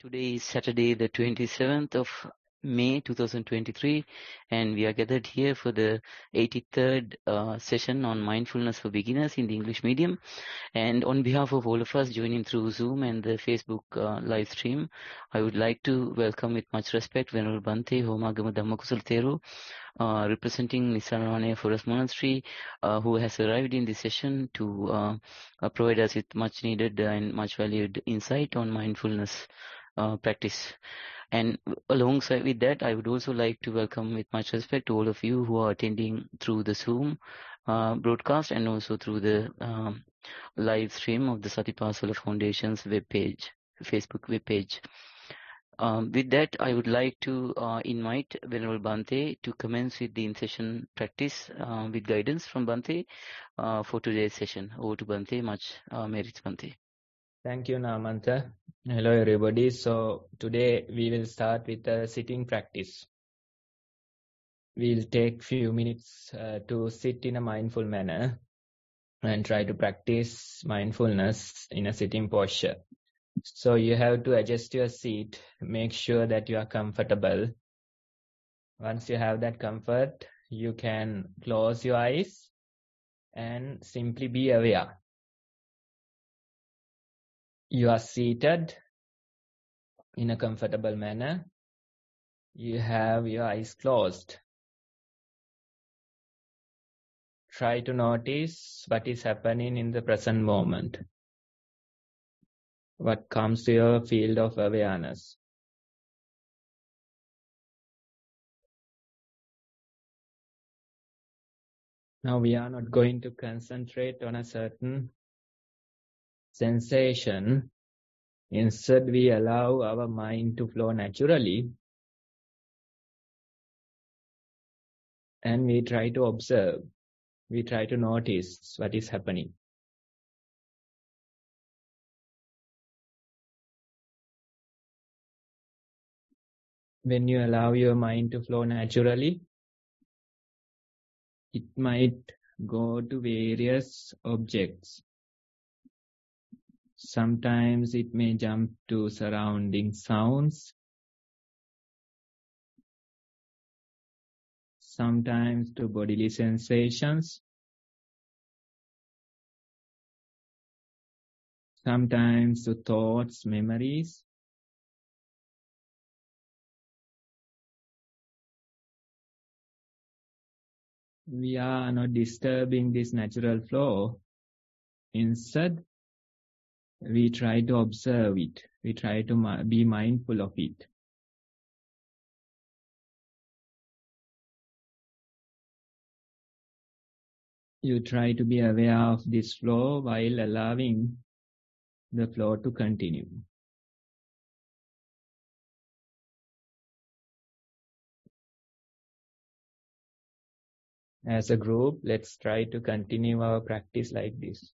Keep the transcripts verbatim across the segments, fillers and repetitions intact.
Today is Saturday, the twenty-seventh of May two thousand twenty-three, and we are gathered here for the eighty-third uh, session on mindfulness for beginners in the English medium. And on behalf of all of us joining through Zoom and the Facebook uh, live stream, I would like to welcome with much respect Venerable Bhante Homagama Dhammakusala Thero, uh, representing Nisarane Forest Monastery, uh, who has arrived in this session to uh, uh, provide us with much needed and much valued insight on mindfulness uh, practice. And alongside with that, I would also like to welcome with much respect to all of you who are attending through the Zoom uh, broadcast and also through the um, live stream of the Satipasala Foundation's webpage, Facebook webpage. Um, with that, I would like to uh, invite Venerable Bhante to commence with the in-session practice uh, with guidance from Bhante uh, for today's session. Over to Bhante. Much uh, merits, Bhante. Thank you, Namanta. Hello, everybody. So today we will start with a sitting practice. We'll take few minutes uh, to sit in a mindful manner and try to practice mindfulness in a sitting posture. So you have to adjust your seat, make sure that you are comfortable. Once you have that comfort, you can close your eyes and simply be aware. You are seated in a comfortable manner. You have your eyes closed. Try to notice what is happening in the present moment. What comes to your field of awareness. Now we are not going to concentrate on a certain sensation. Instead, we allow our mind to flow naturally. And we try to observe. We try to notice what is happening. When you allow your mind to flow naturally, it might go to various objects. Sometimes it may jump to surrounding sounds. Sometimes to bodily sensations. Sometimes to thoughts, memories. We are not disturbing this natural flow. Instead, we try to observe it. We try to be mindful of it. You try to be aware of this flow while allowing the flow to continue. As a group, let's try to continue our practice like this.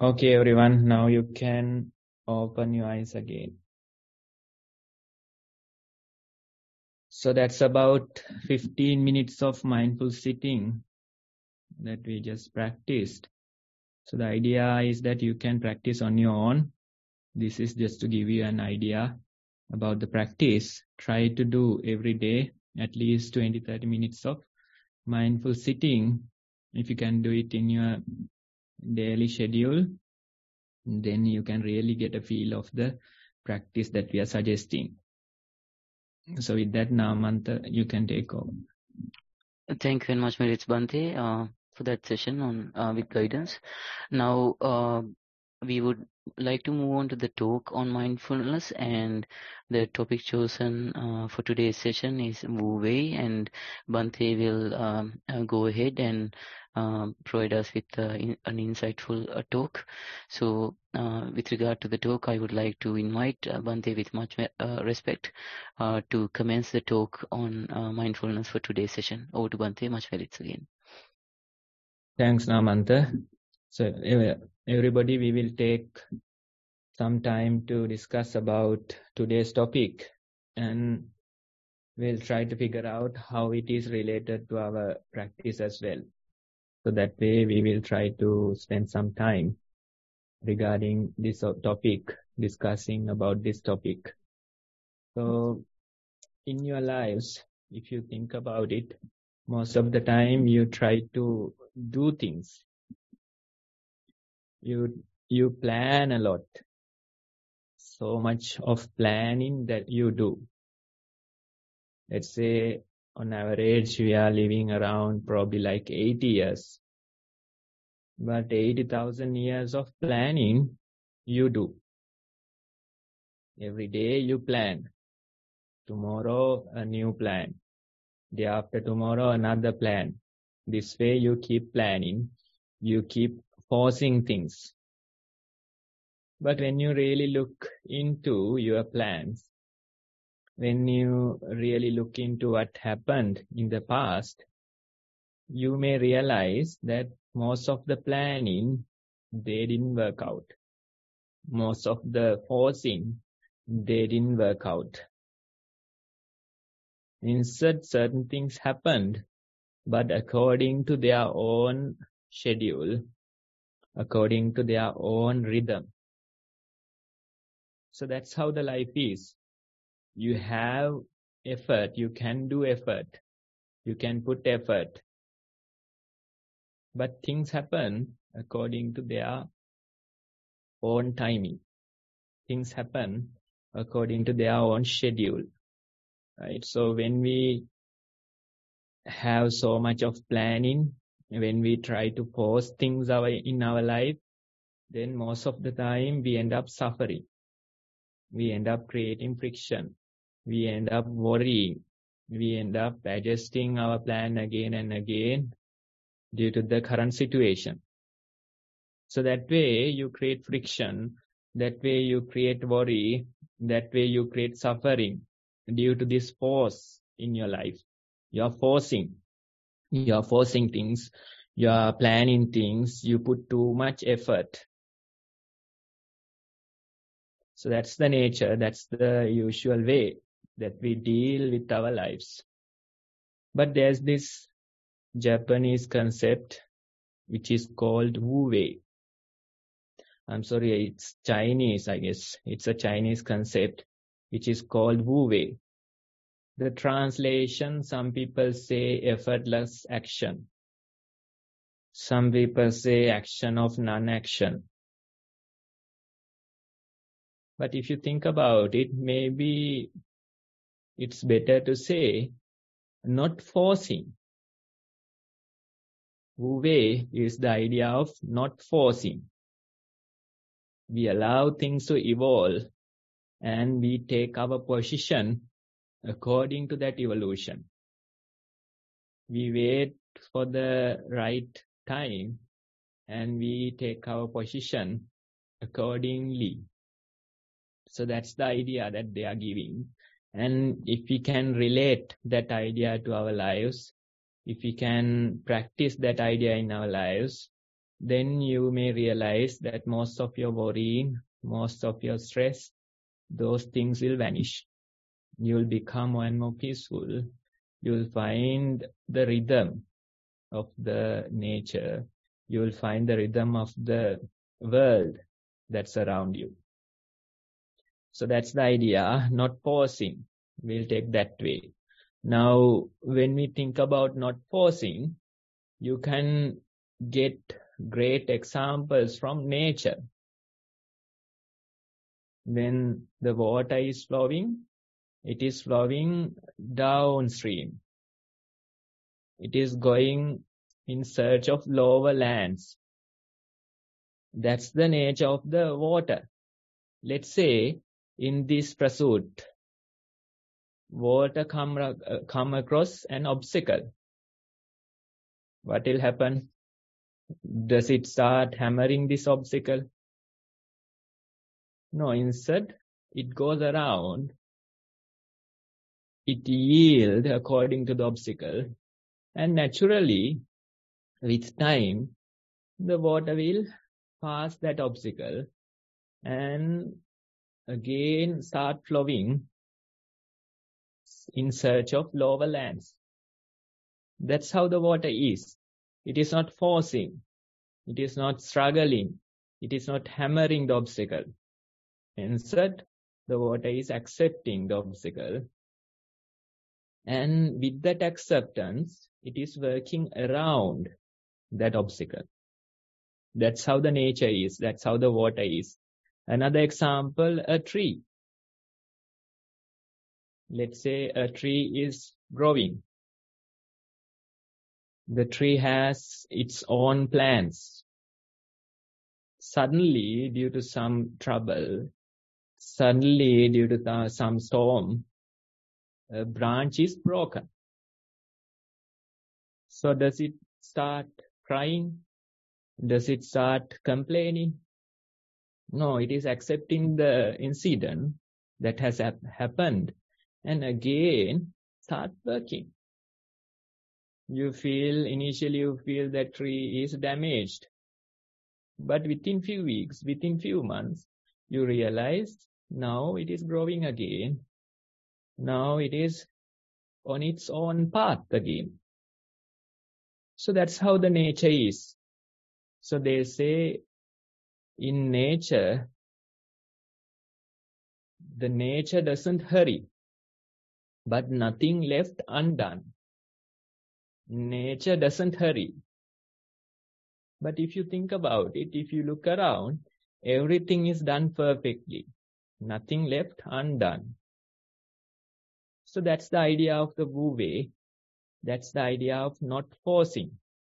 Okay, everyone, now you can open your eyes again. So that's about fifteen minutes of mindful sitting that we just practiced. So the idea is that you can practice on your own. This is just to give you an idea about the practice. Try to do every day at least twenty to thirty minutes of mindful sitting. If you can do it in your daily schedule, then you can really get a feel of the practice that we are suggesting. So with that, now Mantha, you can take over. Thank you very much, Maritz Bhante, uh, for that session on uh, with guidance. Now, uh, we would like to move on to the talk on mindfulness, and the topic chosen uh, for today's session is Wu Wei, and Bhante will um, uh, go ahead and um, provide us with uh, in, an insightful uh, talk. So, uh, with regard to the talk, I would like to invite uh, Bhante with much uh, respect uh, to commence the talk on uh, mindfulness for today's session. Over to Bhante, much merits again. Thanks, Namantha. So everybody, we will take some time to discuss about today's topic, and we'll try to figure out how it is related to our practice as well. So that way we will try to spend some time regarding this topic, discussing about this topic. So in your lives, if you think about it, most of the time you try to do things. You, you plan a lot. So much of planning that you do. Let's say on average, we are living around probably like eighty years. But eighty thousand years of planning, you do. Every day you plan. Tomorrow, a new plan. Day after tomorrow, another plan. This way you keep planning. You keep forcing things. But when you really look into your plans, when you really look into what happened in the past, you may realize that most of the planning, they didn't work out. Most of the forcing, they didn't work out. Instead, certain things happened, but according to their own schedule, according to their own rhythm. So that's how the life is. You have effort, you can do effort, you can put effort, but things happen according to their own timing. Things happen according to their own schedule, right? So when we have so much of planning, when we try to force things in our life, then most of the time we end up suffering. We end up creating friction. We end up worrying. We end up adjusting our plan again and again due to the current situation. So that way you create friction. That way you create worry. That way you create suffering due to this force in your life. You're forcing. You're forcing things. You're planning things. You put too much effort. So that's the nature. That's the usual way that we deal with our lives. But there's this Japanese concept which is called Wu Wei. I'm sorry, it's Chinese, I guess. It's a Chinese concept which is called Wu Wei. The translation, some people say effortless action. Some people say action of non-action. But if you think about it, maybe it's better to say not forcing. Wu Wei is the idea of not forcing. We allow things to evolve and we take our position according to that evolution. We wait for the right time and we take our position accordingly. So that's the idea that they are giving. And if we can relate that idea to our lives, if we can practice that idea in our lives, then you may realize that most of your worrying, most of your stress, those things will vanish. You'll become more and more peaceful. You'll find the rhythm of the nature. You'll find the rhythm of the world that's around you. So that's the idea, not pausing. We'll take that way. Now, when we think about not pausing, you can get great examples from nature. When the water is flowing, it is flowing downstream. It is going in search of lower lands. That's the nature of the water. Let's say in this pursuit, water come, uh, come across an obstacle. What will happen? Does it start hammering this obstacle? No, instead, it goes around. It yields according to the obstacle. And naturally, with time, the water will pass that obstacle and again start flowing in search of lower lands. That's how the water is. It is not forcing. It is not struggling. It is not hammering the obstacle. Instead, the water is accepting the obstacle. And with that acceptance, it is working around that obstacle. That's how the nature is. That's how the water is. Another example, a tree. Let's say a tree is growing. The tree has its own plans. Suddenly, due to some trouble, suddenly due to the, some storm, a branch is broken. So does it start crying? Does it start complaining? No, it is accepting the incident that has hap- happened and again start working. You feel, initially you feel that tree is damaged. But within few weeks, within few months, you realize now it is growing again. Now it is on its own path again. So that's how the nature is. So they say in nature, the nature doesn't hurry, but nothing left undone. Nature doesn't hurry. But if you think about it, if you look around, everything is done perfectly. Nothing left undone. So that's the idea of the Wu Wei. That's the idea of not forcing.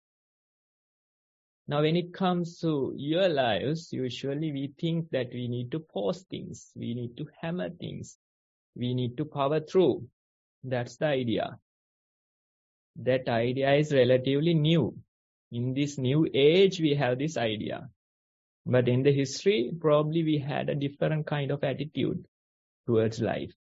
Now, when it comes to your lives, usually we think that we need to force things. We need to hammer things. We need to power through. That's the idea. That idea is relatively new. In this new age, we have this idea. But in the history, probably we had a different kind of attitude towards life.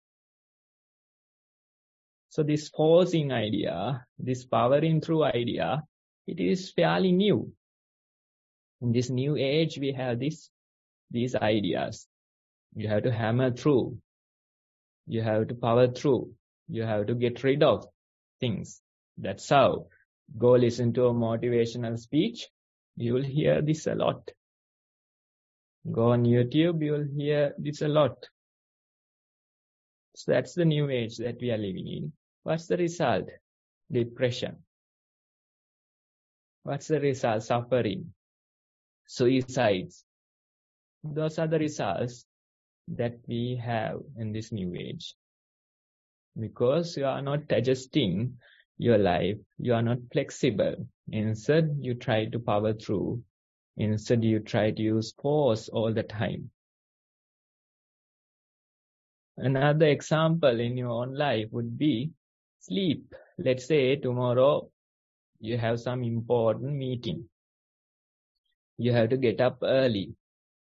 So this forcing idea, this powering through idea, it is fairly new. In this new age, we have this, these ideas. You have to hammer through. You have to power through. You have to get rid of things. That's how. Go listen to a motivational speech. You will hear this a lot. Go on YouTube, you will hear this a lot. So that's the new age that we are living in. What's the result? Depression. What's the result? Suffering. Suicides. Those are the results that we have in this new age. Because you are not adjusting your life, you are not flexible. Instead, you try to power through. Instead, you try to use force all the time. Another example in your own life would be sleep. Let's say tomorrow you have some important meeting. You have to get up early.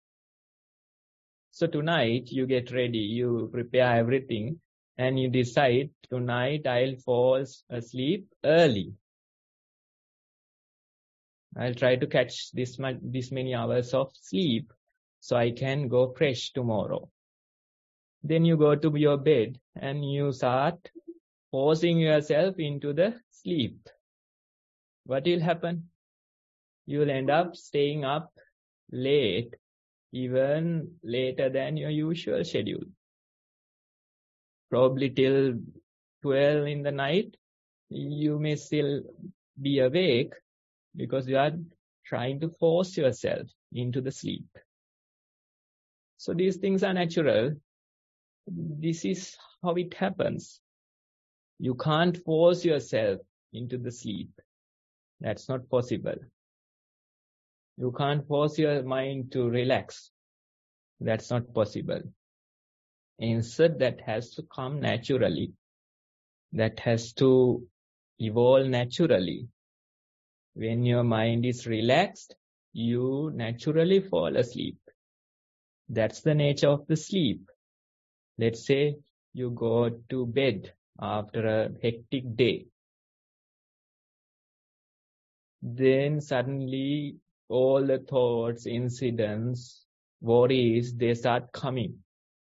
So tonight you get ready, you prepare everything, and you decide tonight I'll fall asleep early. I'll try to catch this much, this many hours of sleep so I can go fresh tomorrow. Then you go to your bed and you start forcing yourself into the sleep. What will happen? You will end up staying up late, even later than your usual schedule. Probably till twelve in the night, you may still be awake because you are trying to force yourself into the sleep. So these things are natural. This is how it happens. You can't force yourself into the sleep. That's not possible. You can't force your mind to relax. That's not possible. Instead, that has to come naturally. That has to evolve naturally. When your mind is relaxed, you naturally fall asleep. That's the nature of the sleep. Let's say you go to bed after a hectic day. Then suddenly all the thoughts, incidents, worries, they start coming.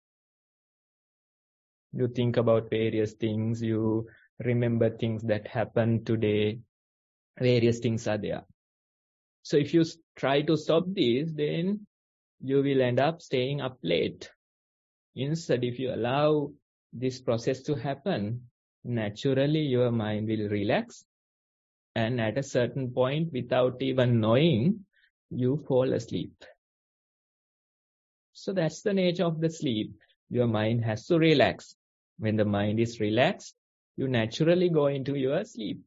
You think about various things, you remember things that happened today, various things are there. So if you try to stop this, then you will end up staying up late. Instead, if you allow this process to happen, naturally your mind will relax. And at a certain point, without even knowing, you fall asleep. So that's the nature of the sleep. Your mind has to relax. When the mind is relaxed, you naturally go into your sleep.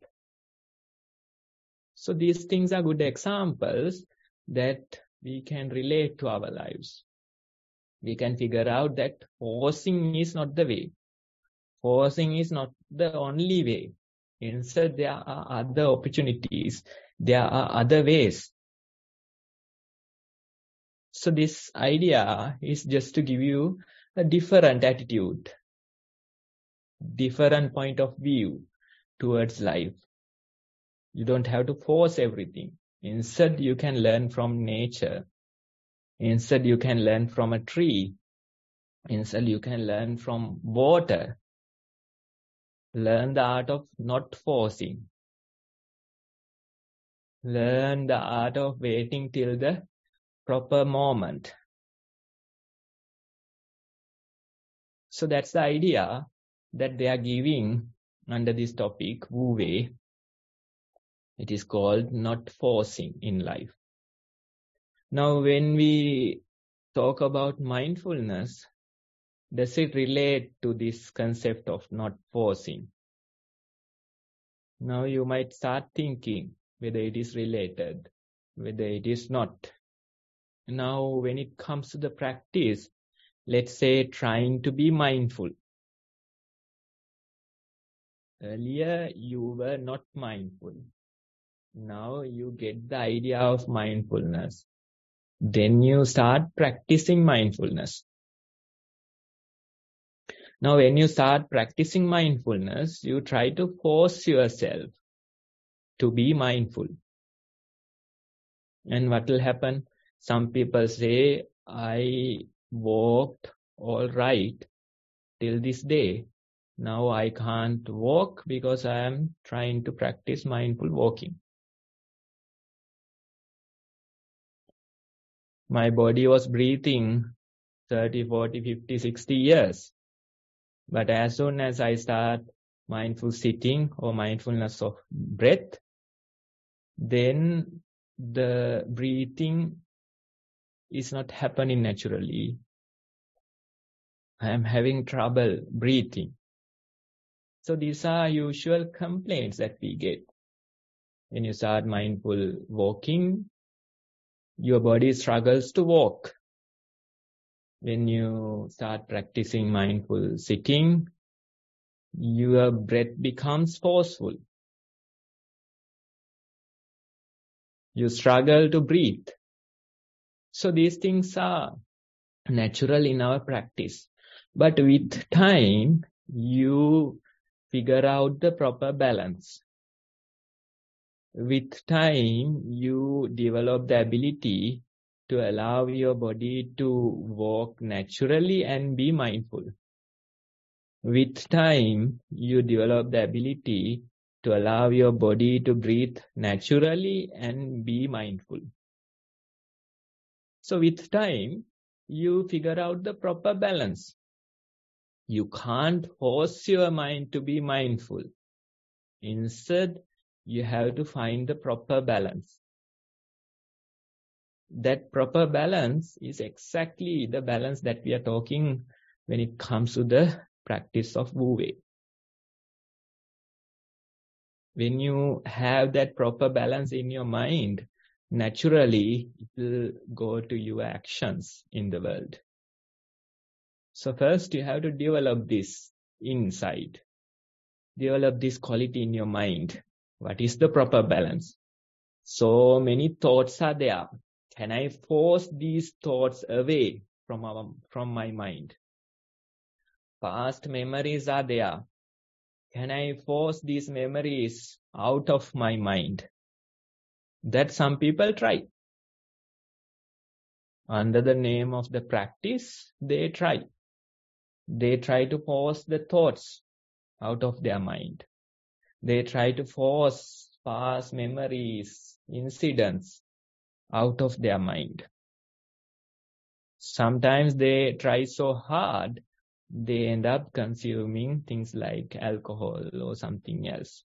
So these things are good examples that we can relate to our lives. We can figure out that forcing is not the way. Forcing is not the only way. Instead, there are other opportunities. There are other ways. So this idea is just to give you a different attitude, different point of view towards life. You don't have to force everything. Instead, you can learn from nature. Instead, you can learn from a tree. Instead, you can learn from water. Learn the art of not forcing. Learn the art of waiting till the proper moment. So that's the idea that they are giving under this topic, Wu Wei. It is called not forcing in life. Now, when we talk about mindfulness, does it relate to this concept of not forcing? Now you might start thinking whether it is related, whether it is not. Now, when it comes to the practice, let's say trying to be mindful. Earlier, you were not mindful. Now you get the idea of mindfulness. Then you start practicing mindfulness. Now, when you start practicing mindfulness, you try to force yourself to be mindful. And what will happen? Some people say, I walked all right till this day. Now I can't walk because I am trying to practice mindful walking. My body was breathing thirty, forty, fifty, sixty years. But as soon as I start mindful sitting or mindfulness of breath, then the breathing is not happening naturally. I am having trouble breathing. So these are usual complaints that we get. When you start mindful walking, your body struggles to walk. When you start practicing mindful sitting, your breath becomes forceful. You struggle to breathe. So these things are natural in our practice. But with time, you figure out the proper balance. With time, you to develop the ability to allow your body to walk naturally and be mindful. With time, you develop the ability to allow your body to breathe naturally and be mindful. So with time, you figure out the proper balance. You can't force your mind to be mindful. Instead, you have to find the proper balance. That proper balance is exactly the balance that we are talking when it comes to the practice of Wu Wei. When you have that proper balance in your mind, naturally it will go to your actions in the world. So first you have to develop this inside. Develop this quality in your mind. What is the proper balance? So many thoughts are there. Can I force these thoughts away from our, from my mind? Past memories are there. Can I force these memories out of my mind? That some people try. Under the name of the practice, they try. They try to force the thoughts out of their mind. They try to force past memories, incidents out of their mind. Sometimes they try so hard, they end up consuming things like alcohol or something else.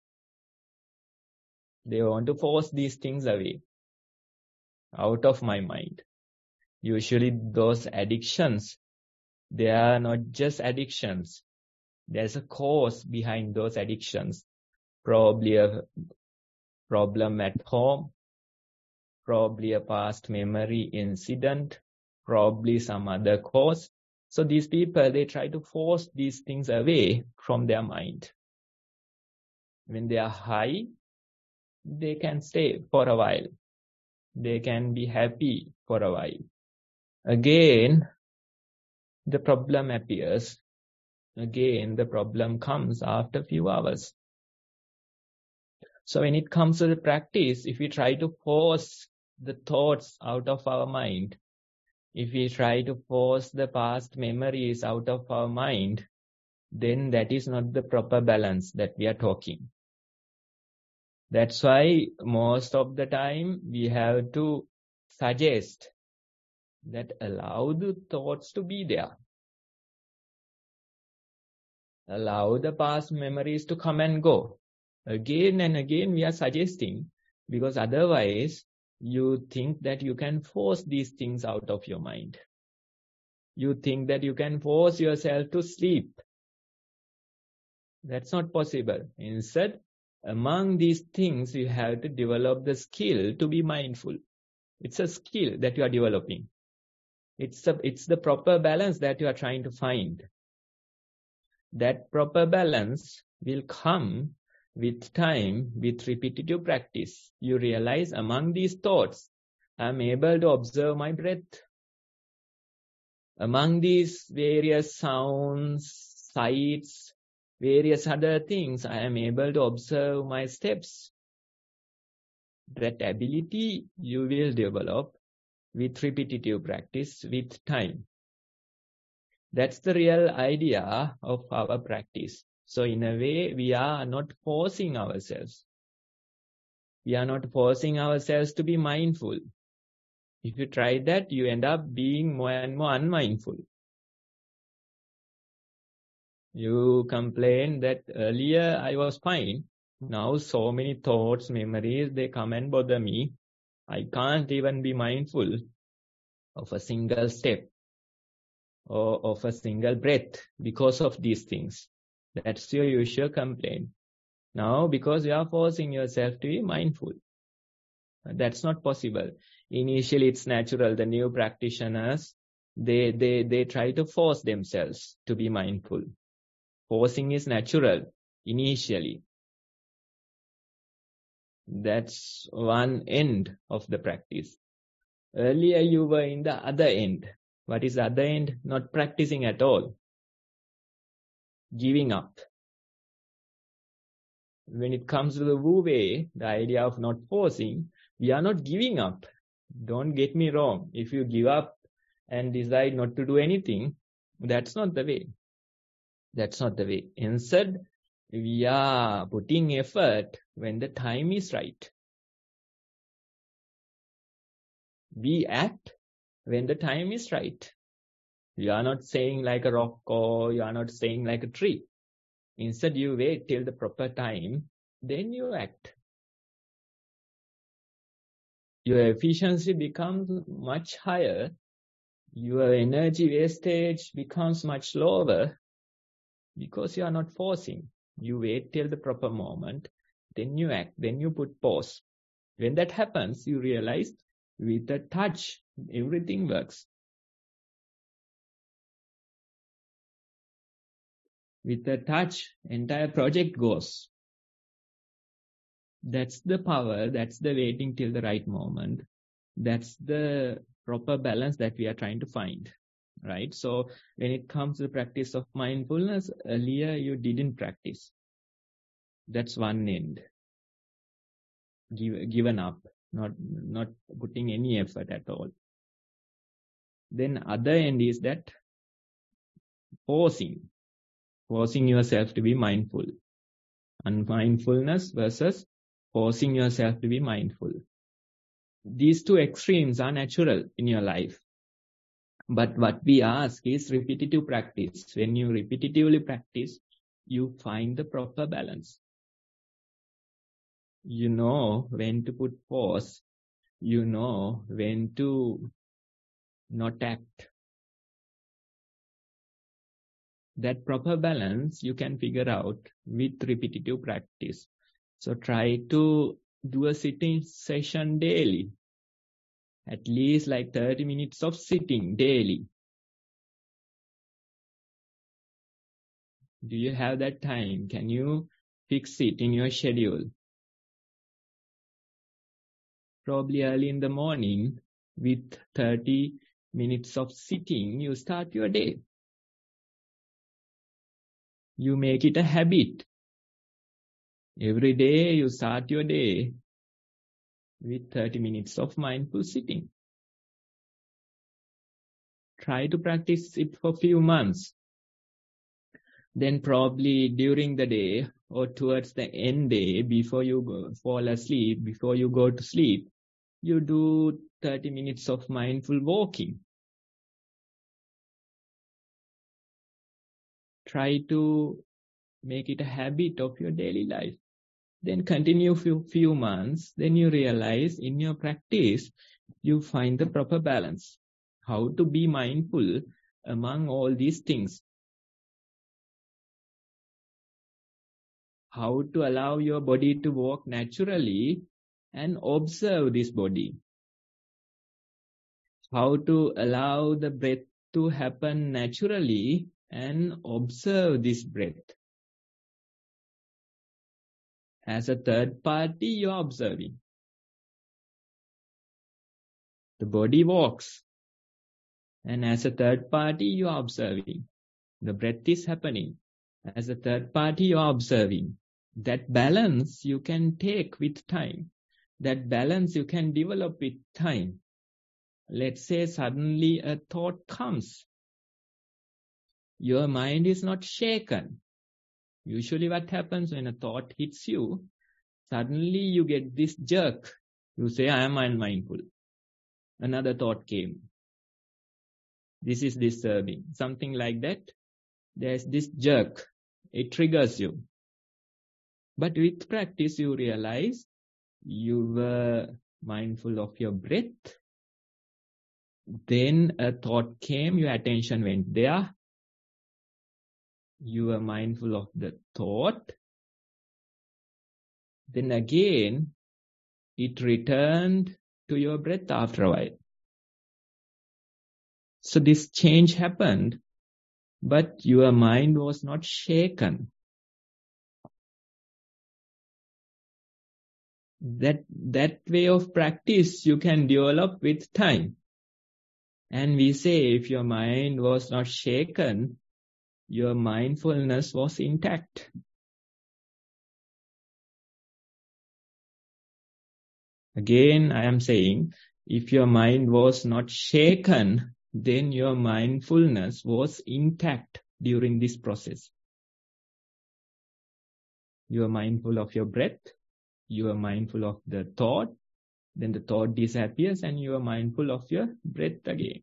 They want to force these things away out of my mind. Usually those addictions, they are not just addictions. There's a cause behind those addictions. Probably a problem at home, probably a past memory incident, probably some other cause. So these people, they try to force these things away from their mind. When they are high, they can stay for a while. They can be happy for a while. Again, the problem appears. Again, the problem comes after a few hours. So when it comes to the practice, if we try to force the thoughts out of our mind, if we try to force the past memories out of our mind, then that is not the proper balance that we are talking. That's why most of the time we have to suggest that allow the thoughts to be there. Allow the past memories to come and go. Again and again we are suggesting, because otherwise you think that you can force these things out of your mind. You think that you can force yourself to sleep. That's not possible. Instead, among these things, you have to develop the skill to be mindful. It's a skill that you are developing. It's a, it's the proper balance that you are trying to find. That proper balance will come with time, with repetitive practice. You realize among these thoughts, I'm able to observe my breath. Among these various sounds, sights, various other things, I am able to observe my steps. That ability you will develop with repetitive practice, with time. That's the real idea of our practice. So in a way, we are not forcing ourselves. We are not forcing ourselves to be mindful. If you try that, you end up being more and more unmindful. You complain that earlier I was fine. Now so many thoughts, memories, they come and bother me. I can't even be mindful of a single step or of a single breath because of these things. That's your usual complaint. Now, because you are forcing yourself to be mindful. That's not possible. Initially, it's natural. The new practitioners, they, they, they try to force themselves to be mindful. Forcing is natural, initially. That's one end of the practice. Earlier, you were in the other end. What is the other end? Not practicing at all. Giving up. When it comes to the Wu Wei, the idea of not forcing, We are not giving up. Don't get me wrong. If you give up and decide not to do anything, that's not the way. That's not the way. Instead, we are putting effort when the time is right. We act when the time is right. You are not saying like a rock, or you are not saying like a tree. Instead, you wait till the proper time, then you act. Your efficiency becomes much higher. Your energy wastage becomes much lower because you are not forcing. You wait till the proper moment, then you act, then you put pause. When that happens, you realize with a touch, everything works. With a touch, entire project goes. That's the power, that's the waiting till the right moment. That's the proper balance that we are trying to find, right? So when it comes to the practice of mindfulness, earlier you didn't practice. That's one end. Give, given up, not, not putting any effort at all. Then other end is that forcing, forcing yourself to be mindful. Unmindfulness versus forcing yourself to be mindful. These two extremes are natural in your life. But what we ask is repetitive practice. When you repetitively practice, you find the proper balance. You know when to put pause. You know when to not act. That proper balance you can figure out with repetitive practice. So try to do a sitting session daily. At least like thirty minutes of sitting daily. Do you have that time? Can you fix it in your schedule? Probably early in the morning with thirty minutes of sitting, you start your day. You make it a habit. Every day you start your day with thirty minutes of mindful sitting. Try to practice it for a few months. Then probably during the day or towards the end day, before you go, fall asleep, before you go to sleep, you do thirty minutes of mindful walking. Try to make it a habit of your daily life. Then continue few few months. Then you realize in your practice, you find the proper balance. How to be mindful among all these things. How to allow your body to walk naturally and observe this body. How to allow the breath to happen naturally and observe this breath. As a third party, you are observing. The body walks. And as a third party, you are observing. The breath is happening. As a third party, you are observing. That balance you can take with time. That balance you can develop with time. Let's say suddenly a thought comes. Your mind is not shaken. Usually what happens when a thought hits you, suddenly you get this jerk. You say, I am unmindful. Another thought came. This is disturbing. Something like that. There's this jerk. It triggers you. But with practice, you realize you were mindful of your breath. Then a thought came, your attention went there. You were mindful of the thought. Then again, it returned to your breath after a while. So this change happened, but your mind was not shaken. That, that way of practice you can develop with time. And we say if your mind was not shaken, your mindfulness was intact. Again, I am saying, if your mind was not shaken, then your mindfulness was intact during this process. You are mindful of your breath, you are mindful of the thought, then the thought disappears and you are mindful of your breath again.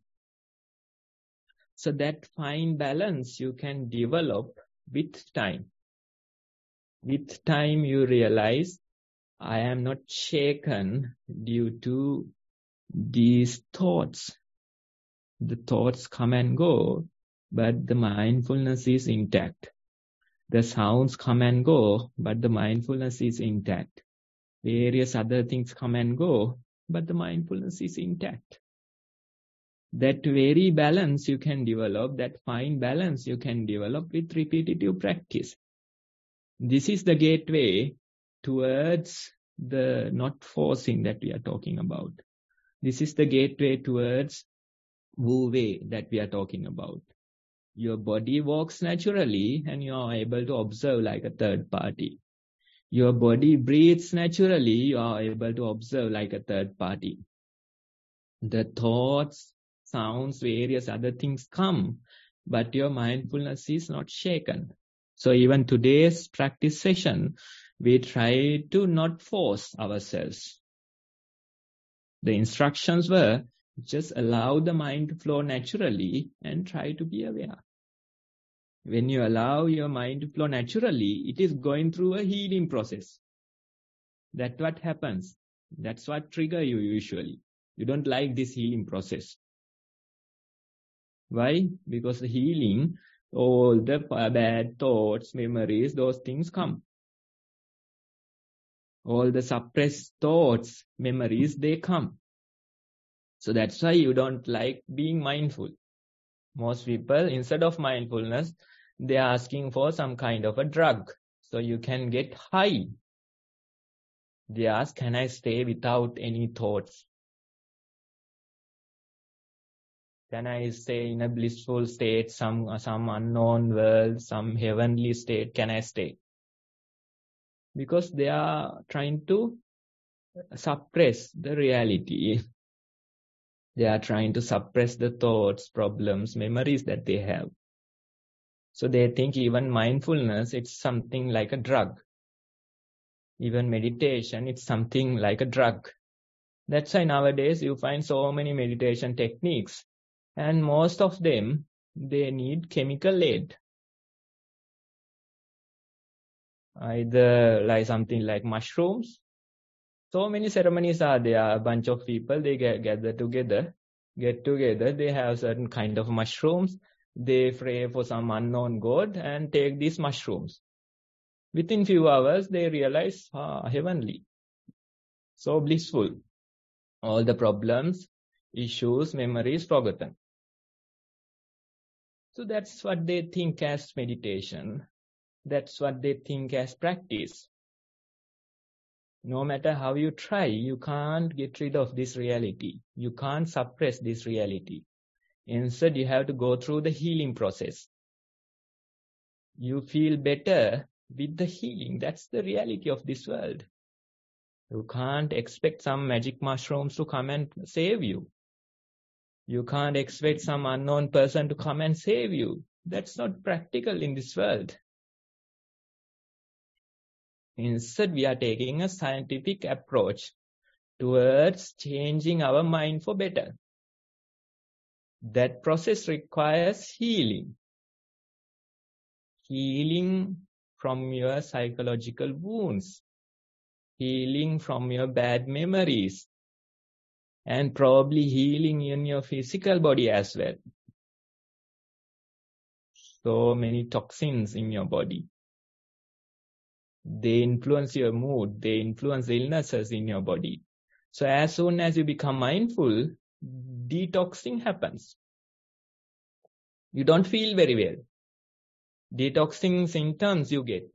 So that fine balance you can develop with time. With time you realize, I am not shaken due to these thoughts. The thoughts come and go, but the mindfulness is intact. The sounds come and go, but the mindfulness is intact. Various other things come and go, but the mindfulness is intact. That very balance you can develop, that fine balance you can develop with repetitive practice. This is the gateway towards the not forcing that we are talking about. This is the gateway towards Wu Wei that we are talking about. Your body walks naturally and you are able to observe like a third party. Your body breathes naturally, you are able to observe like a third party. The thoughts, sounds, various other things come, but your mindfulness is not shaken. So even today's practice session, we try to not force ourselves. The instructions were, just allow the mind to flow naturally and try to be aware. When you allow your mind to flow naturally, it is going through a healing process. That's what happens. That's what triggers you usually. You don't like this healing process. Why? Because the healing, all the bad thoughts, memories, those things come. All the suppressed thoughts, memories, they come. So that's why you don't like being mindful. Most people, instead of mindfulness, they are asking for some kind of a drug. So you can get high. They ask, can I stay without any thoughts? Can I stay in a blissful state, some, some unknown world, some heavenly state? Can I stay? Because they are trying to suppress the reality. They are trying to suppress the thoughts, problems, memories that they have. So they think even mindfulness, it's something like a drug. Even meditation, it's something like a drug. That's why nowadays you find so many meditation techniques. And most of them, they need chemical aid. Either like something like mushrooms. So many ceremonies are there. A bunch of people, they get gather together, get together. They have certain kind of mushrooms. They pray for some unknown god and take these mushrooms. Within few hours, they realize, ah, heavenly. So blissful. All the problems, issues, memories forgotten. So that's what they think as meditation. That's what they think as practice. No matter how you try, you can't get rid of this reality. You can't suppress this reality. Instead, you have to go through the healing process. You feel better with the healing. That's the reality of this world. You can't expect some magic mushrooms to come and save you. You can't expect some unknown person to come and save you. That's not practical in this world. Instead, we are taking a scientific approach towards changing our mind for better. That process requires healing. Healing from your psychological wounds. Healing from your bad memories. And probably healing in your physical body as well. So many toxins in your body. They influence your mood. They influence illnesses in your body. So as soon as you become mindful, detoxing happens. You don't feel very well. Detoxing symptoms you get.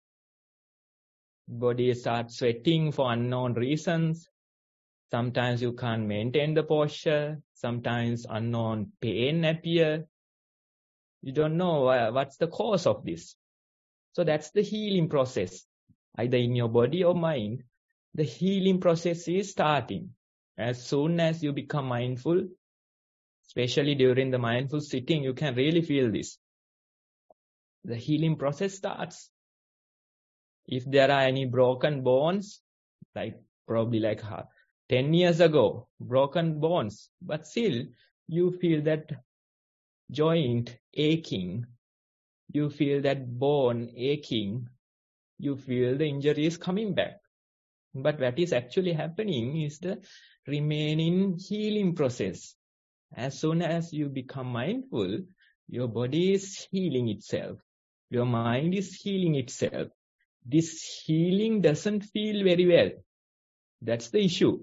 Body starts sweating for unknown reasons. Sometimes you can't maintain the posture. Sometimes unknown pain appear. You don't know what's the cause of this. So that's the healing process, either in your body or mind. the healing process is starting. As soon as you become mindful, especially during the mindful sitting, you can really feel this. The healing process starts. If there are any broken bones, like probably like ten years ago, broken bones, but still you feel that joint aching, you feel that bone aching, you feel the injury is coming back. But what is actually happening is the remaining healing process. As soon as you become mindful, your body is healing itself. Your mind is healing itself. This healing doesn't feel very well. That's the issue.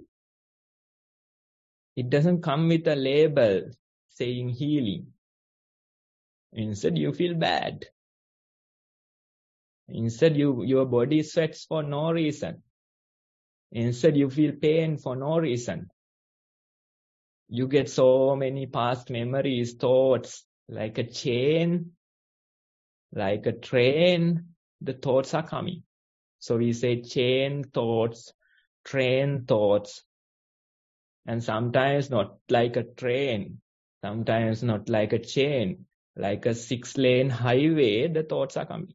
It doesn't come with a label saying healing. Instead, you feel bad. Instead, you, your body sweats for no reason. Instead, you feel pain for no reason. You get so many past memories, thoughts, like a chain, like a train, the thoughts are coming. So we say chain thoughts, train thoughts, and sometimes not like a train, sometimes not like a chain, like a six-lane highway, the thoughts are coming.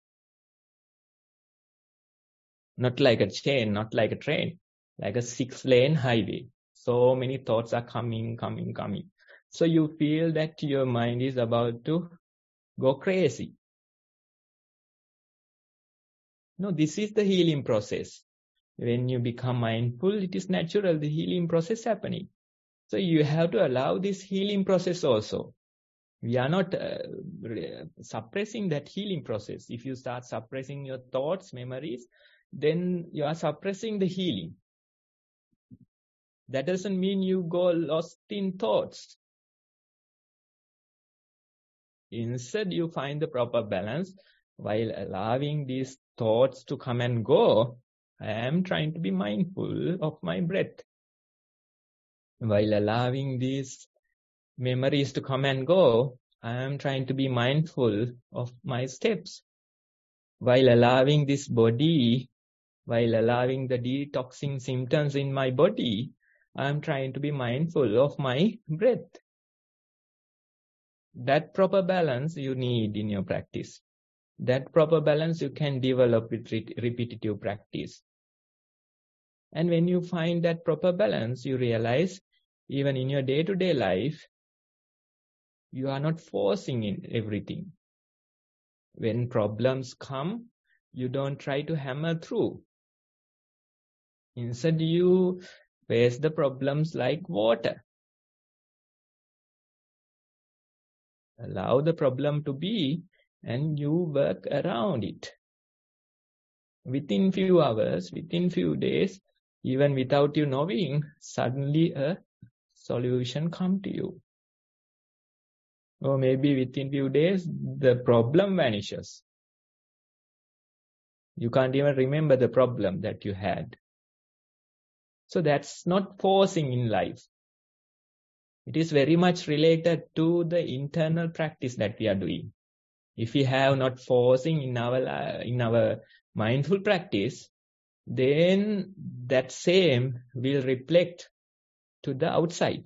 Not like a chain, not like a train, like a six-lane highway. So many thoughts are coming, coming, coming. So you feel that your mind is about to go crazy. No, this is the healing process. When you become mindful, it is natural, the healing process happening. So you have to allow this healing process also. We are not uh, suppressing that healing process. If you start suppressing your thoughts, memories, then you are suppressing the healing. That doesn't mean you go lost in thoughts. Instead, you find the proper balance while allowing these thoughts to come and go. I am trying to be mindful of my breath. While allowing these memories to come and go, I am trying to be mindful of my steps. While allowing this body, while allowing the detoxing symptoms in my body, I am trying to be mindful of my breath. That proper balance you need in your practice. That proper balance you can develop with re- repetitive practice. And when you find that proper balance, you realize even in your day-to-day life, you are not forcing in everything. When problems come, you don't try to hammer through. Instead, you face the problems like water. Allow the problem to be, and you work around it. Within few hours, within few days, even without you knowing, suddenly a solution come to you. Or maybe within few days, the problem vanishes. You can't even remember the problem that you had. So that's not forcing in life. It is very much related to the internal practice that we are doing. If we have not forcing in our, uh, in our mindful practice, then that same will reflect to the outside.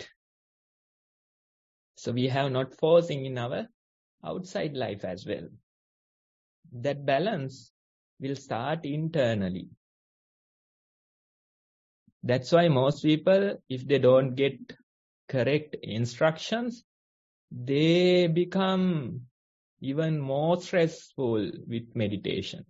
So we have not forcing in our outside life as well. That balance will start internally. That's why most people, if they don't get correct instructions, they become even more stressful with meditation.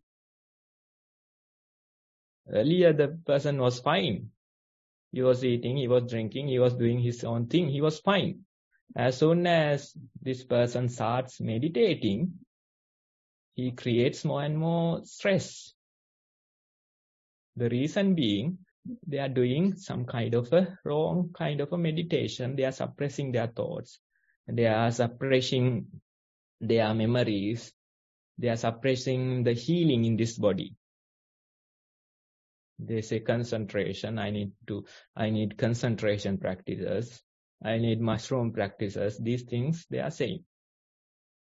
Earlier, the person was fine. He was eating, he was drinking, he was doing his own thing, he was fine. As soon as this person starts meditating, he creates more and more stress. The reason being, they are doing some kind of a wrong kind of a meditation. They are suppressing their thoughts. They are suppressing their memories. They are suppressing the healing in this body. They say concentration. I need to, I need concentration practices. I need mushroom practices. These things they are saying.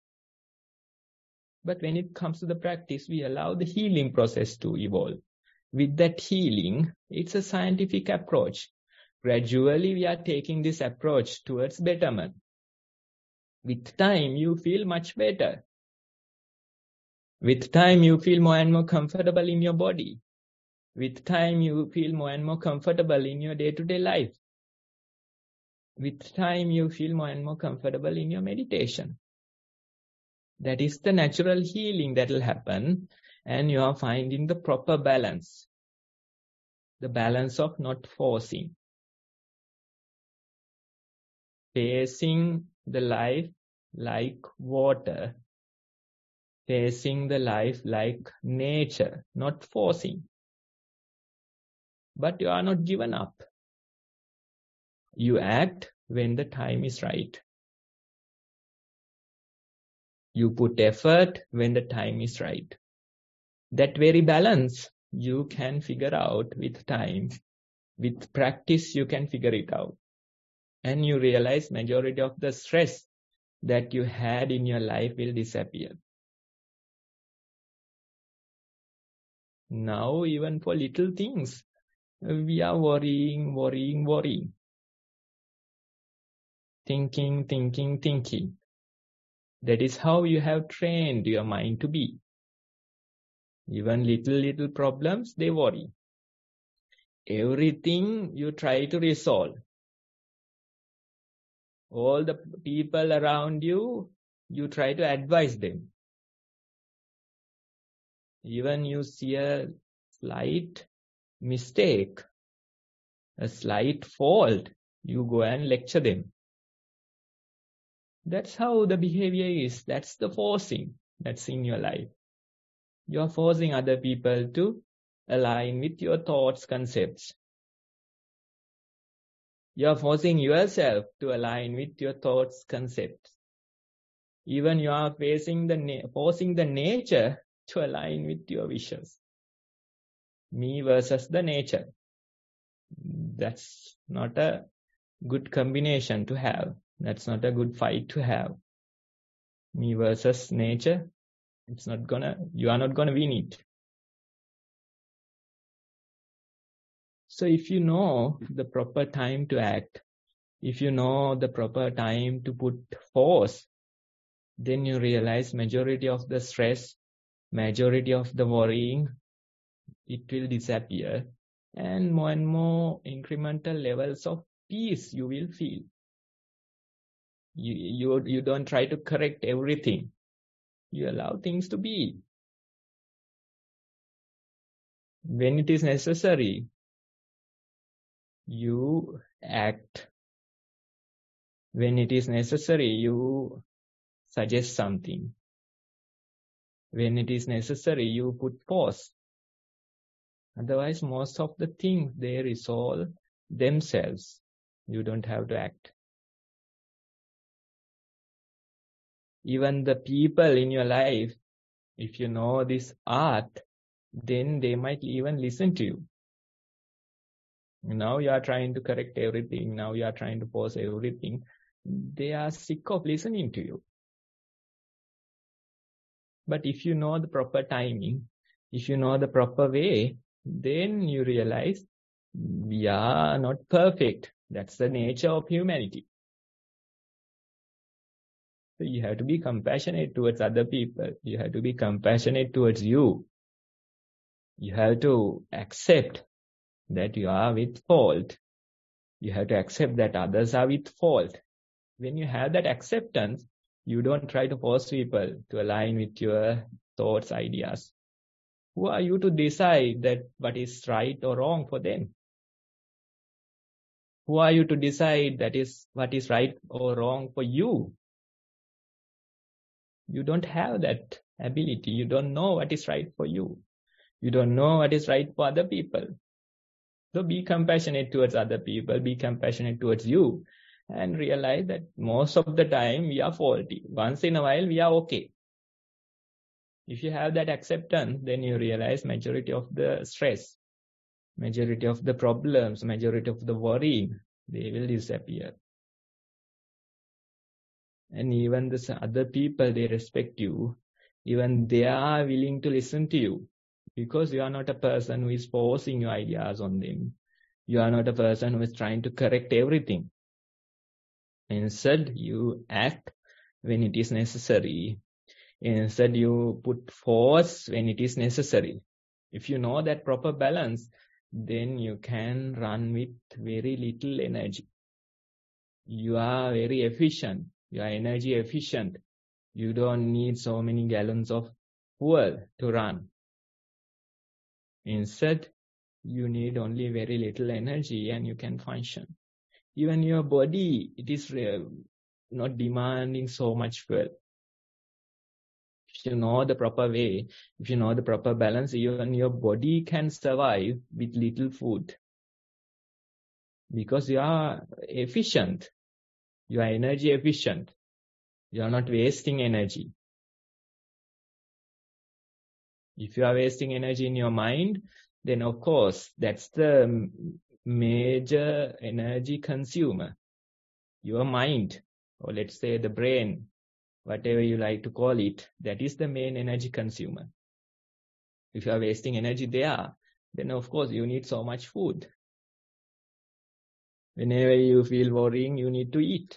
But when it comes to the practice, we allow the healing process to evolve. with that healing, it's a scientific approach. Gradually, we are taking this approach towards betterment. With time, you feel much better. With time, you feel more and more comfortable in your body. With time, you feel more and more comfortable in your day-to-day life. With time, you feel more and more comfortable in your meditation. That is the natural healing that will happen, and you are finding the proper balance. The balance of not forcing. Facing the life like water. Facing the life like nature, not forcing. But you are not given up. You act when the time is right. You put effort when the time is right. That very balance you can figure out with time. With practice, you can figure it out. And you realize majority of the stress that you had in your life will disappear. Now, even for little things, we are worrying, worrying, worrying. Thinking, thinking, thinking. That is how you have trained your mind to be. Even little, little problems, they worry. Everything you try to resolve. All the people around you, you try to advise them. Even you see a slight mistake, a slight fault, you go and lecture them. That's how the behavior is. That's the forcing that's in your life. You are forcing other people to align with your thoughts, concepts. You are forcing yourself to align with your thoughts, concepts. Even you are facing the na- forcing the nature to align with your wishes. Me versus the nature. That's not a good combination to have. That's not a good fight to have. Me versus nature. It's not gonna, you are not gonna win it. So if you know the proper time to act, if you know the proper time to put force, then you realize majority of the stress, majority of the worrying, it will disappear. And more and more incremental levels of peace you will feel. You, you, you don't try to correct everything. You allow things to be. When it is necessary, you act. When it is necessary, you suggest something. When it is necessary, you put pause. Otherwise, most of the things, they resolve themselves. You don't have to act. Even the people in your life, if you know this art, then they might even listen to you. Now you are trying to correct everything. Now you are trying to pause everything. They are sick of listening to you. But if you know the proper timing, if you know the proper way, then you realize we are not perfect. That's the nature of humanity. So you have to be compassionate towards other people. You have to be compassionate towards you. You have to accept that you are with fault. You have to accept that others are with fault. When you have that acceptance, you don't try to force people to align with your thoughts, ideas. Who are you to decide that what is right or wrong for them? Who are you to decide that is what is right or wrong for you? You don't have that ability. You don't know what is right for you. You don't know what is right for other people. So be compassionate towards other people. Be compassionate towards you. And realize that most of the time we are faulty. Once in a while we are okay. If you have that acceptance, then you realize majority of the stress, majority of the problems, majority of the worrying, they will disappear. And even the other people, they respect you. Even they are willing to listen to you. because you are not a person who is forcing your ideas on them. You are not a person who is trying to correct everything. Instead, you act when it is necessary. Instead, you put force when it is necessary. If you know that proper balance, then you can run with very little energy. You are very efficient. You are energy efficient. You don't need so many gallons of fuel to run. Instead, you need only very little energy and you can function. Even your body, it is not demanding so much fuel. If you know the proper way, if you know the proper balance, even your body can survive with little food. Because you are efficient. You are energy efficient. You are not wasting energy. If you are wasting energy in your mind, then of course, that's the major energy consumer. Your mind, or let's say the brain, whatever you like to call it, that is the main energy consumer. If you are wasting energy there, then of course you need so much food. Whenever you feel worrying, you need to eat.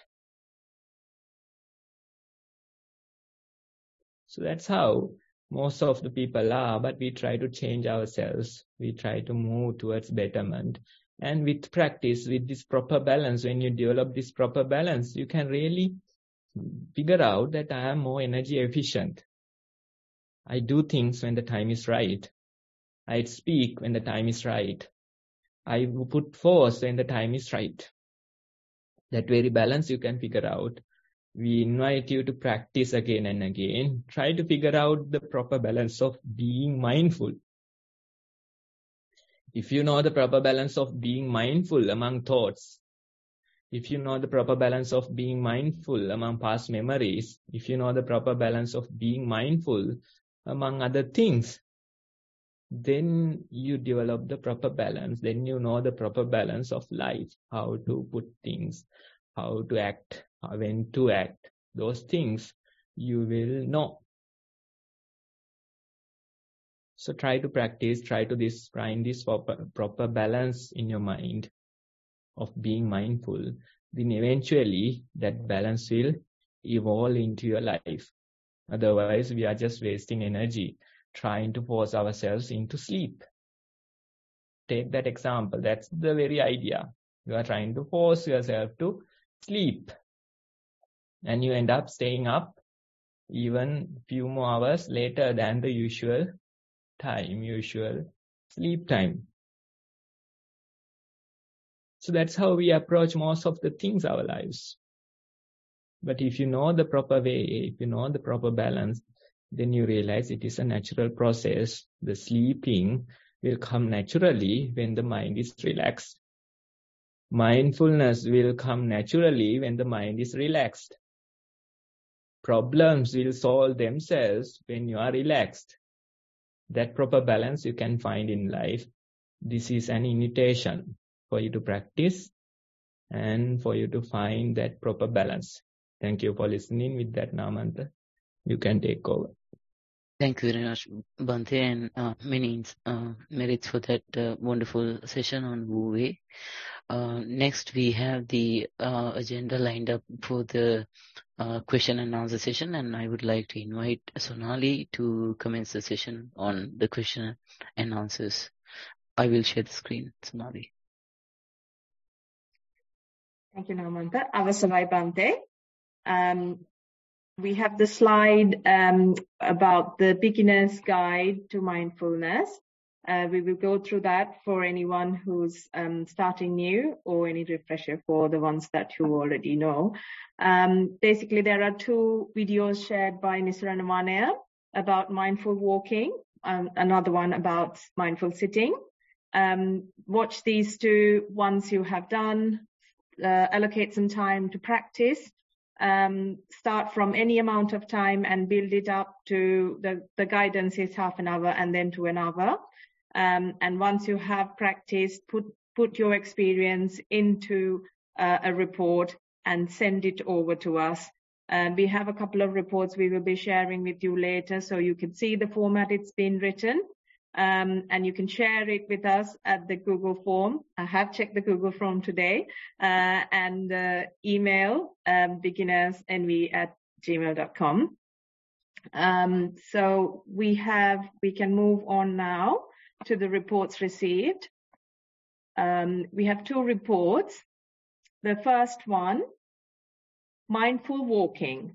So that's how most of the people are, but we try to change ourselves. We try to move towards betterment. And with practice, with this proper balance, when you develop this proper balance, you can really figure out that I am more energy efficient. I do things when the time is right. I speak when the time is right. I put force when the time is right. That very balance you can figure out. We invite you to practice again and again. Try to figure out the proper balance of being mindful. If you know the proper balance of being mindful among thoughts, if you know the proper balance of being mindful among past memories, if you know the proper balance of being mindful among other things, then you develop the proper balance. Then you know the proper balance of life, how to put things, how to act, when to act. Those things you will know. So try to practice, try to this, find this proper, proper balance in your mind of being mindful. Then eventually that balance will evolve into your life. Otherwise, we are just wasting energy trying to force ourselves into sleep. Take that example. That's the very idea. You are trying to force yourself to sleep. And you end up staying up even few more hours later than the usual time, usual sleep time. So that's how we approach most of the things our lives. But if you know the proper way, if you know the proper balance, then you realize it is a natural process. The sleeping will come naturally when the mind is relaxed. Mindfulness will come naturally when the mind is relaxed. Problems will solve themselves when you are relaxed. That proper balance you can find in life. This is an invitation for you to practice and for you to find that proper balance. Thank you for listening. With that, Namanta, you can take over. Thank you very much, Bhante, and uh, many uh, merits for that uh, wonderful session on Wu Wei. Uh, next, we have the uh, agenda lined up for the uh, question and answer session, and I would like to invite Sonali to commence the session on the question and answers. I will share the screen, Sonali. Thank you, Namanta. Avasavai Bhante. Um, we have the slide um, about the beginner's guide to mindfulness. Uh, we will go through that for anyone who's um, starting new or any refresher for the ones that you already know. Um, basically, there are two videos shared by Nisarana Manaya about mindful walking, um, another one about mindful sitting. Um, watch these two once you have done, uh, allocate some time to practice. Um, start from any amount of time and build it up to the, the guidance is half an hour and then to an hour. Um, and once you have practiced, put, put your experience into uh, a report and send it over to us. Um, we have a couple of reports we will be sharing with you later so you can see the format it's been written. Um, and you can share it with us at the Google form. I have checked the Google form today, uh, and uh, email um, beginnersnv at gmail dot com. Um, so we have, we can move on now to the reports received. Um, we have two reports. The first one, mindful walking.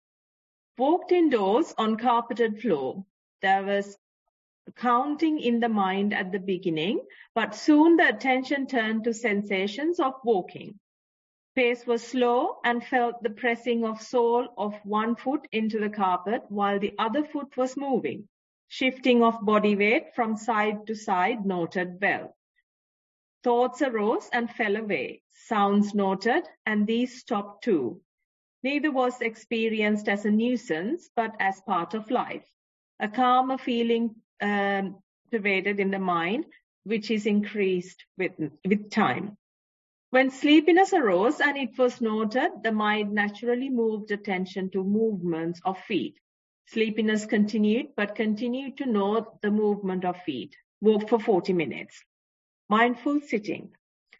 Walked indoors on carpeted floor. There was counting in the mind at the beginning, but soon the attention turned to sensations of walking. Pace was slow and felt the pressing of sole of one foot into the carpet while the other foot was moving. Shifting of body weight from side to side noted well. Thoughts arose and fell away. Sounds noted, and these stopped too. Neither was experienced as a nuisance, but as part of life. A calmer feeling um, pervaded in the mind, which is increased with, with time. When sleepiness arose and it was noted, the mind naturally moved attention to movements of feet. Sleepiness continued, but continued to note the movement of feet. Walked for forty minutes. Mindful sitting.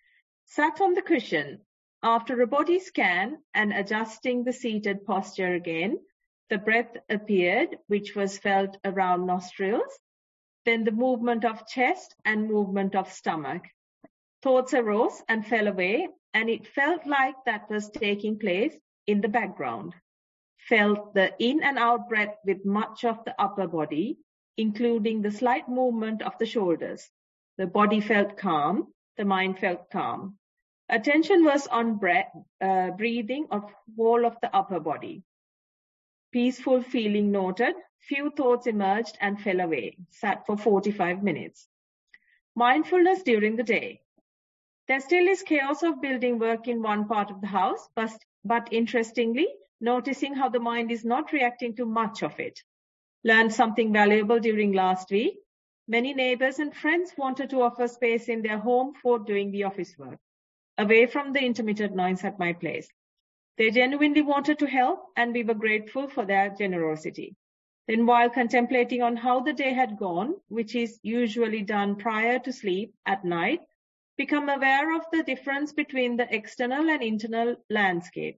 Sat on the cushion. After a body scan and adjusting the seated posture again, the breath appeared, which was felt around nostrils, then the movement of chest and movement of stomach. Thoughts arose and fell away, and it felt like that was taking place in the background. Felt the in and out breath with much of the upper body, including the slight movement of the shoulders. The body felt calm, the mind felt calm. Attention was on breath, uh, breathing of whole of the upper body. Peaceful feeling noted. Few thoughts emerged and fell away. Sat for forty-five minutes. Mindfulness during the day. There still is chaos of building work in one part of the house, but, but interestingly, noticing how the mind is not reacting to much of it. Learned something valuable during last week. Many neighbors and friends wanted to offer space in their home for doing the office work, away from the intermittent noise at my place. They genuinely wanted to help, and we were grateful for their generosity. Then, while contemplating on how the day had gone, which is usually done prior to sleep at night, become aware of the difference between the external and internal landscape.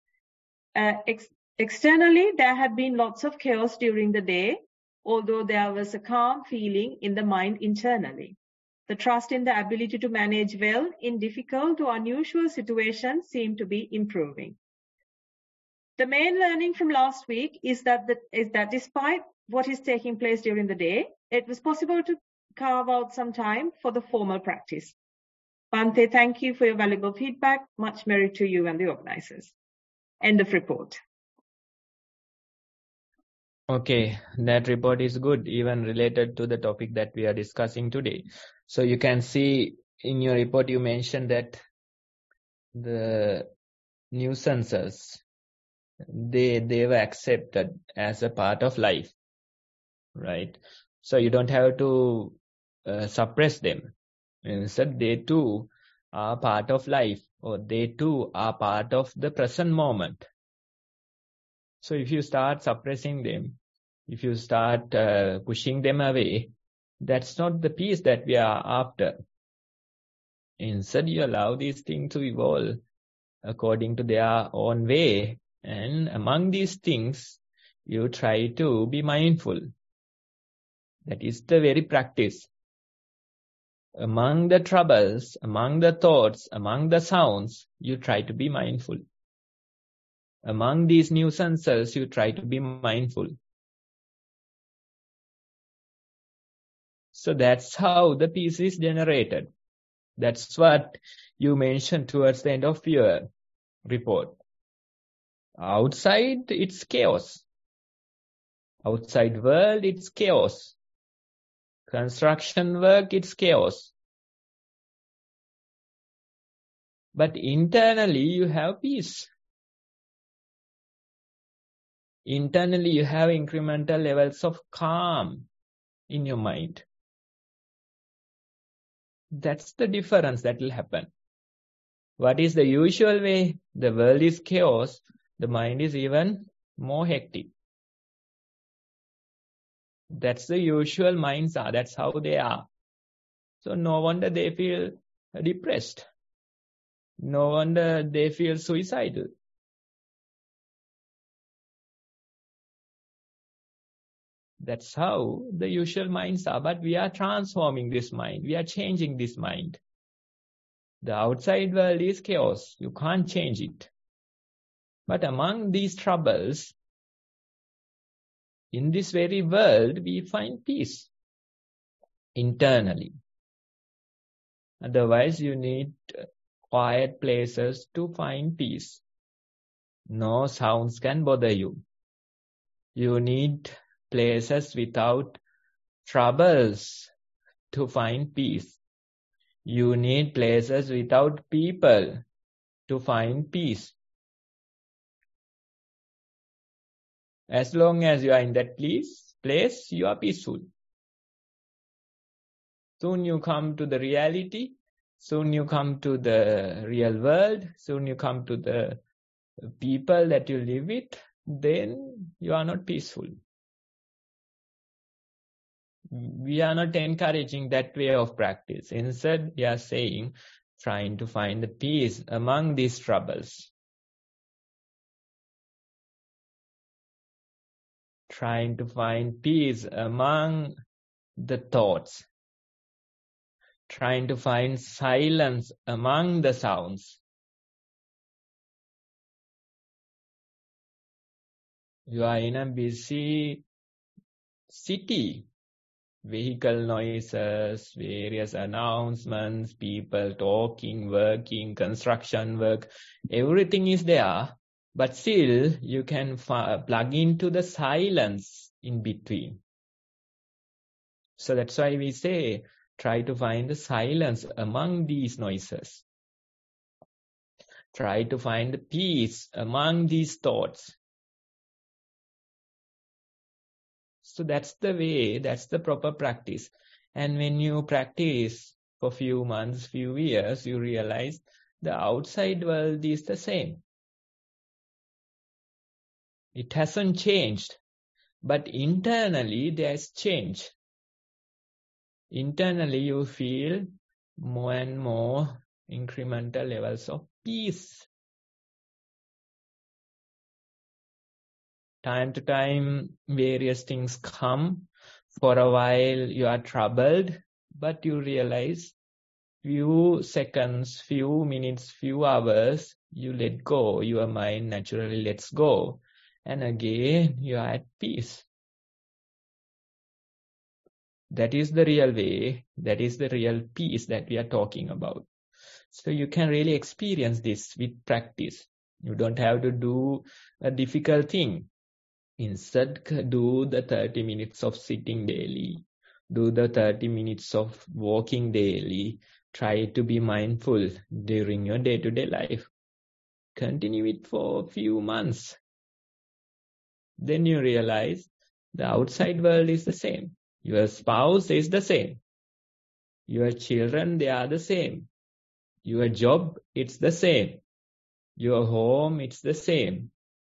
Uh, ex- externally, there had been lots of chaos during the day, although there was a calm feeling in the mind internally. The trust in the ability to manage well in difficult or unusual situations seemed to be improving. The main learning from last week is that, the, is that despite what is taking place during the day, it was possible to carve out some time for the formal practice. Bhante, thank you for your valuable feedback. Much merit to you and the organizers. End of report. Okay, that report is good, even related to the topic that we are discussing today. So you can see in your report, you mentioned that the nuisances, they, they were accepted as a part of life, right? So you don't have to uh, suppress them. Instead, they too are part of life, or they too are part of the present moment. So if you start suppressing them, if you start uh, pushing them away, that's not the peace that we are after. Instead, you allow these things to evolve according to their own way. And among these things, you try to be mindful. That is the very practice. Among the troubles, among the thoughts, among the sounds, you try to be mindful. Among these nuisances, you try to be mindful. So that's how the peace is generated. That's what you mentioned towards the end of your report. Outside, it's chaos. Outside world, it's chaos. Construction work, it's chaos. But internally, you have peace. Internally, you have incremental levels of calm in your mind. That's the difference that will happen. What is the usual way? The world is chaos. The mind is even more hectic. That's the usual minds are. That's how they are. So no wonder they feel depressed. No wonder they feel suicidal. That's how the usual minds are. But we are transforming this mind. We are changing this mind. The outside world is chaos. You can't change it. But among these troubles, in this very world, we find peace internally. Otherwise, you need quiet places to find peace. No sounds can bother you. You need places without troubles to find peace. You need places without people to find peace. As long as you are in that place, place, you are peaceful. Soon you come to the reality. Soon you come to the real world. Soon you come to the people that you live with. Then you are not peaceful. We are not encouraging that way of practice. Instead, we are saying, trying to find the peace among these troubles. Trying to find peace among the thoughts. Trying to find silence among the sounds. You are in a busy city. Vehicle noises, various announcements, people talking, working, construction work, everything is there. But still, you can plug into the silence in between. So that's why we say, try to find the silence among these noises. Try to find the peace among these thoughts. So that's the way, that's the proper practice. And when you practice for few months, few years, you realize the outside world is the same. It hasn't changed, but internally there's change. Internally you feel more and more incremental levels of peace. Time to time, various things come. For a while, you are troubled, but you realize few seconds, few minutes, few hours, you let go. Your mind naturally lets go. And again, you are at peace. That is the real way. That is the real peace that we are talking about. So you can really experience this with practice. You don't have to do a difficult thing. Instead, do the thirty minutes of sitting daily. Do the thirty minutes of walking daily. Try to be mindful during your day-to-day life. Continue it for a few months. Then you realize the outside world is the same. Your spouse is the same. Your children, they are the same. Your job, it's the same. Your home, it's the same.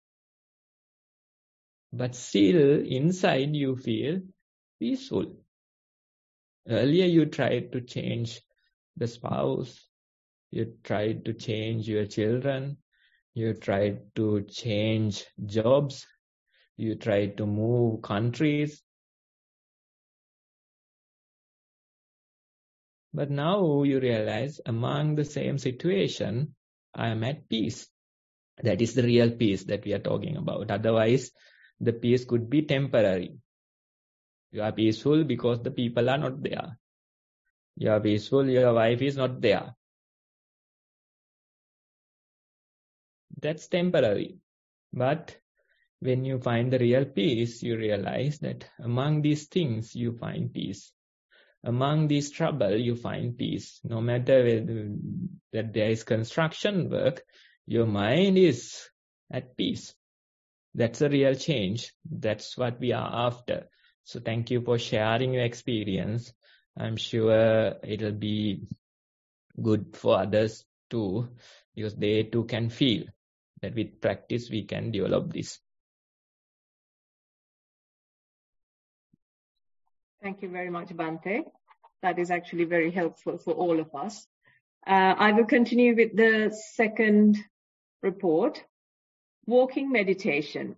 But still, inside you feel peaceful. Earlier you tried to change the spouse. You tried to change your children. You tried to change jobs. You tried to move countries. But now you realize among the same situation, I am at peace. That is the real peace that we are talking about. Otherwise, the peace could be temporary. You are peaceful because the people are not there. You are peaceful, your wife is not there. That's temporary. But when you find the real peace, you realize that among these things, you find peace. Among these trouble, you find peace. No matter whether that there is construction work, your mind is at peace. That's a real change. That's what we are after. So thank you for sharing your experience. I'm sure it'll be good for others too, because they too can feel that with practice we can develop this. Thank you very much, Bhante. That is actually very helpful for all of us. Uh, I will continue with the second report. Walking meditation.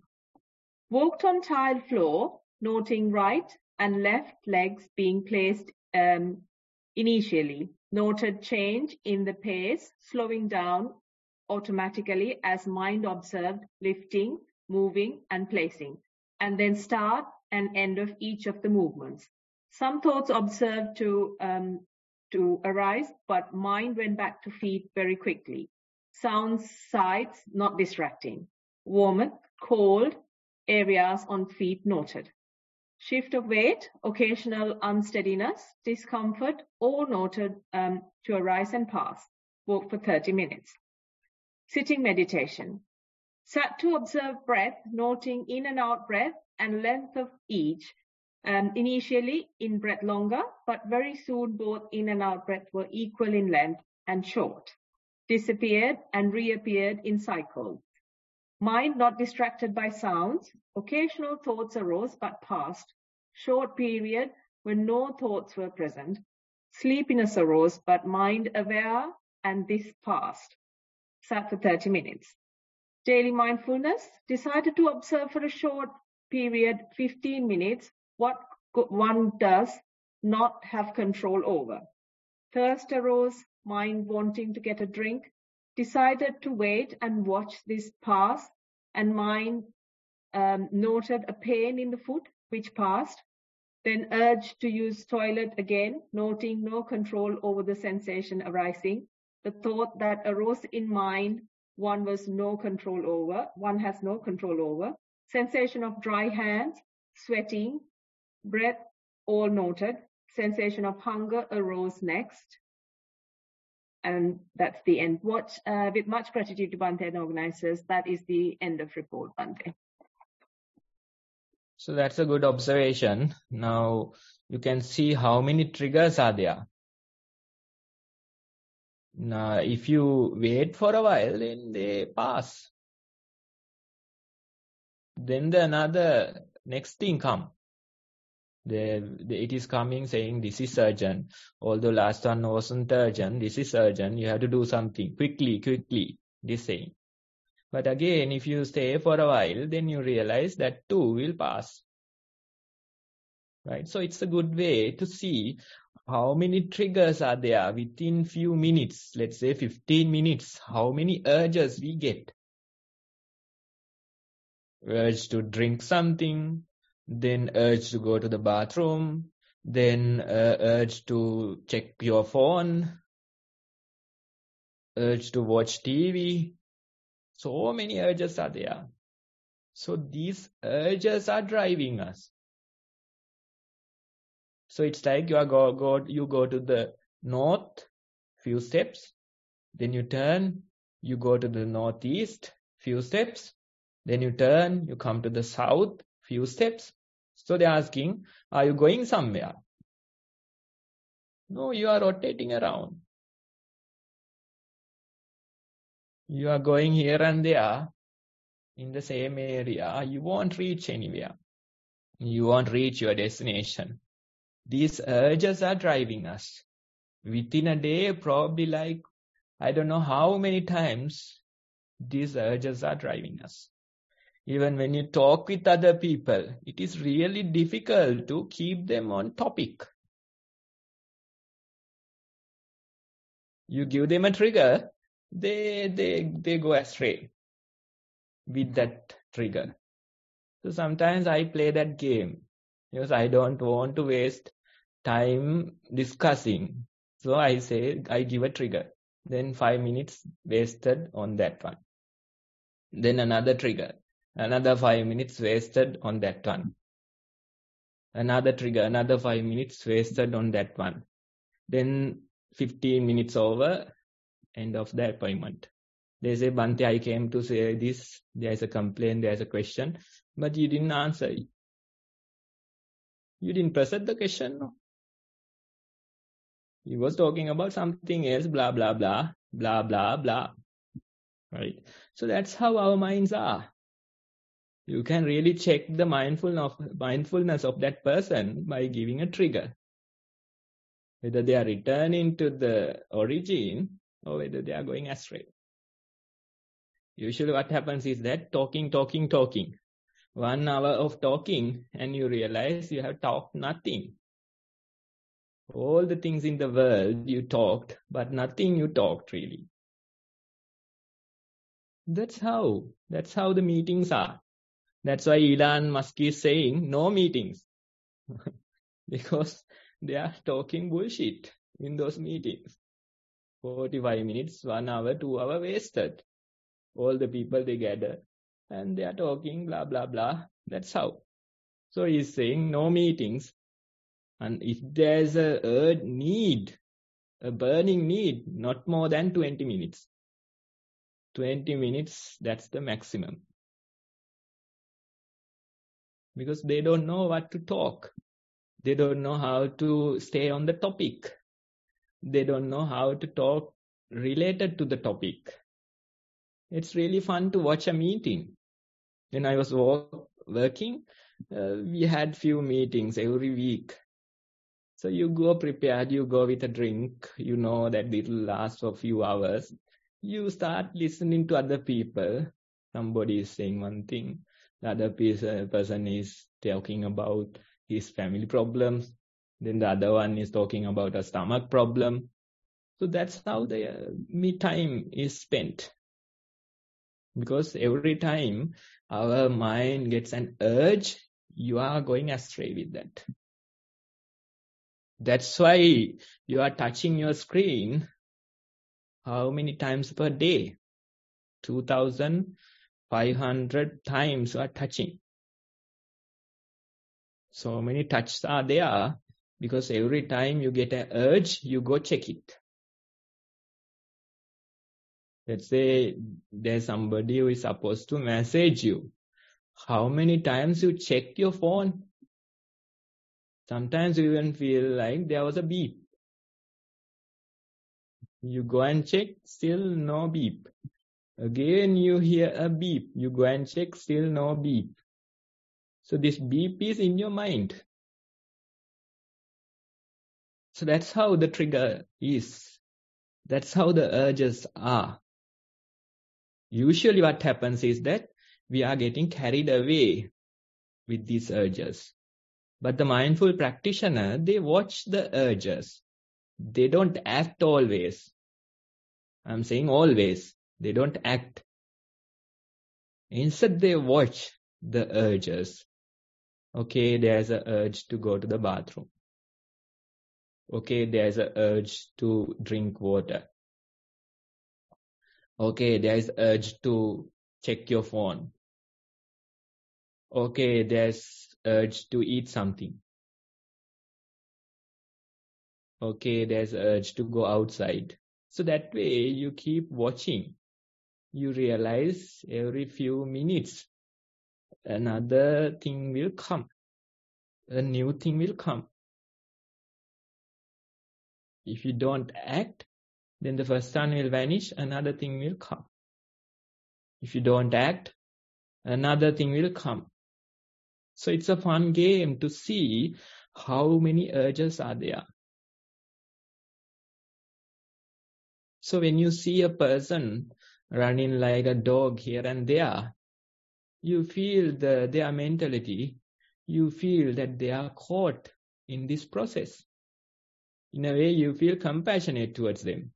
Walked on tiled floor, noting right and left legs being placed um, initially. Noted change in the pace, slowing down automatically as mind observed lifting, moving and placing, and then start and end of each of the movements. Some thoughts observed to, um, to arise, but mind went back to feet very quickly. Sounds, sights, not distracting. Warmth, cold, areas on feet noted. Shift of weight, occasional unsteadiness, discomfort, all noted um, to arise and pass. Walk for thirty minutes. Sitting meditation. Sat to observe breath, noting in and out breath and length of each. Um, initially in breath longer, but very soon both in and out breath were equal in length and short. Disappeared and reappeared in cycles. Mind not distracted by sounds. Occasional thoughts arose but passed. Short period when no thoughts were present. Sleepiness arose but mind aware and this passed. Sat for thirty minutes. Daily mindfulness. Decided to observe for a short period, fifteen minutes, what one does not have control over. Thirst arose, mind wanting to get a drink. Decided to wait and watch this pass, and mind um, noted a pain in the foot, which passed. Then urge to use toilet again, noting no control over the sensation arising. The thought that arose in mind, one was no control over, one has no control over. Sensation of dry hands, sweating, breath, all noted. Sensation of hunger arose next. And that's the end. Watch, uh, with much gratitude to Bhante and organizers, that is the end of report, Bhante. So that's a good observation. Now you can see how many triggers are there. Now, if you wait for a while, then they pass. Then the another next thing come. The, the, it is coming saying this is urgent. Although last one wasn't urgent, this is urgent. You have to do something quickly, quickly. This saying. But again, if you stay for a while, then you realize that too will pass. Right? So it's a good way to see how many triggers are there within few minutes. Let's say fifteen minutes. How many urges we get. Urge to drink something. Then urge to go to the bathroom, then uh, urge to check your phone, urge to watch T V. So many urges are there. So these urges are driving us. So it's like you are go, go you go to the north, few steps, then you turn, you go to the northeast, few steps, then you turn, you come to the south, few steps. So they're asking, are you going somewhere? No, you are rotating around. You are going here and there in the same area. You won't reach anywhere. You won't reach your destination. These urges are driving us. Within a day, probably like, I don't know how many times these urges are driving us. Even when you talk with other people, it is really difficult to keep them on topic. You give them a trigger, they they they go astray with that trigger. So sometimes I play that game because I don't want to waste time discussing. So I say I give a trigger. Then five minutes wasted on that one. Then another trigger. Another five minutes wasted on that one. Another trigger, another five minutes wasted on that one. Then fifteen minutes over, end of the appointment. They say, Bhante, I came to say this, there is a complaint, there is a question, but you didn't answer it. You didn't present the question, no? He was talking about something else, blah, blah, blah, blah, blah, blah. Right? So that's how our minds are. You can really check the mindfulness of, mindfulness of that person by giving a trigger. Whether they are returning to the origin or whether they are going astray. Usually what happens is that talking, talking, talking. One hour of talking and you realize you have talked nothing. All the things in the world you talked, but nothing you talked really. That's how, that's how the meetings are. That's why Elon Musk is saying no meetings. Because they are talking bullshit in those meetings. forty-five minutes, one hour, two hour wasted. All the people they gather and they are talking blah, blah, blah. That's how. So he's saying no meetings. And if there's a urge need, a burning need, not more than twenty minutes. twenty minutes, that's the maximum. Because they don't know what to talk. They don't know how to stay on the topic. They don't know how to talk related to the topic. It's really fun to watch a meeting. When I was work, working, uh, we had few meetings every week. So you go prepared, you go with a drink, you know that it will last for a few hours. You start listening to other people. Somebody is saying one thing, the other person is talking about his family problems. Then the other one is talking about a stomach problem. So that's how the uh, me time is spent. Because every time our mind gets an urge, you are going astray with that. That's why you are touching your screen how many times per day? two thousand five hundred times you are touching. So many touches are there because every time you get an urge, you go check it. Let's say there's somebody who is supposed to message you. How many times you check your phone? Sometimes you even feel like there was a beep. You go and check, still no beep. Again you hear a beep. You go and check, still no beep. So this beep is in your mind. So that's how the trigger is. That's how the urges are. Usually what happens is that we are getting carried away with these urges. But the mindful practitioner, they watch the urges. They don't act always. I'm saying always. They don't act. Instead, they watch the urges. Okay, there's an urge to go to the bathroom. Okay, there's an urge to drink water. Okay, there's urge to check your phone. Okay, there's urge to eat something. Okay, there's urge to go outside. So that way you keep watching. You realize every few minutes another thing will come. A new thing will come. If you don't act, then the first one will vanish, another thing will come. If you don't act, another thing will come. So it's a fun game to see how many urges are there. So when you see a person running like a dog here and there, you feel the, their mentality, you feel that they are caught in this process. In a way, you feel compassionate towards them.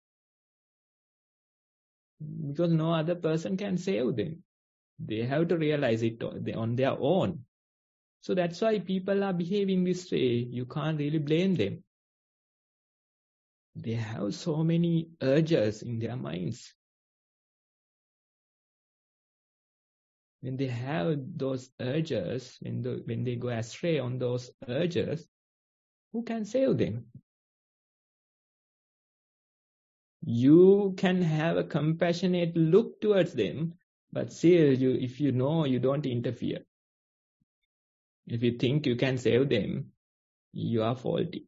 Because no other person can save them. They have to realize it on their own. So that's why people are behaving this way. You can't really blame them. They have so many urges in their minds. When they have those urges, when, the, when they go astray on those urges, who can save them? You can have a compassionate look towards them, but still, you, if you know, you don't interfere. If you think you can save them, you are faulty.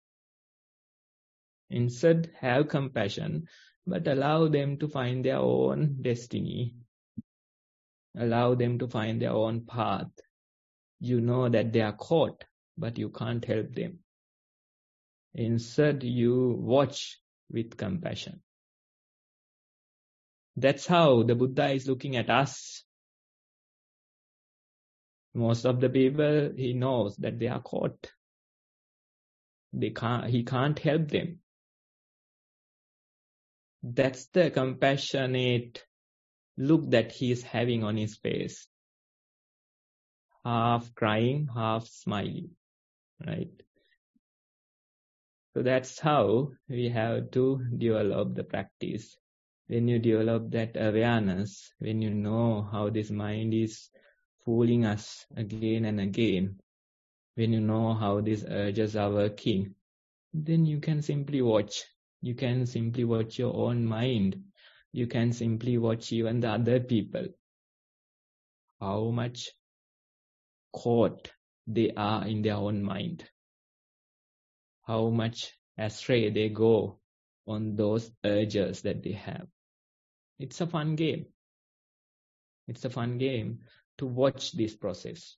Instead, have compassion, but allow them to find their own destiny. Allow them to find their own path. You know that they are caught, but you can't help them. Instead, you watch with compassion. That's how the Buddha is looking at us. Most of the people, he knows that they are caught. They can't, he can't help them. That's the compassionate look that he is having on his face. Half crying, half smiling, right? So that's how we have to develop the practice. When you develop that awareness, when you know how this mind is fooling us again and again, when you know how these urges are working, then you can simply watch. You can simply watch your own mind. You can simply watch even the other people. How much caught they are in their own mind. How much astray they go on those urges that they have. It's a fun game. It's a fun game to watch this process.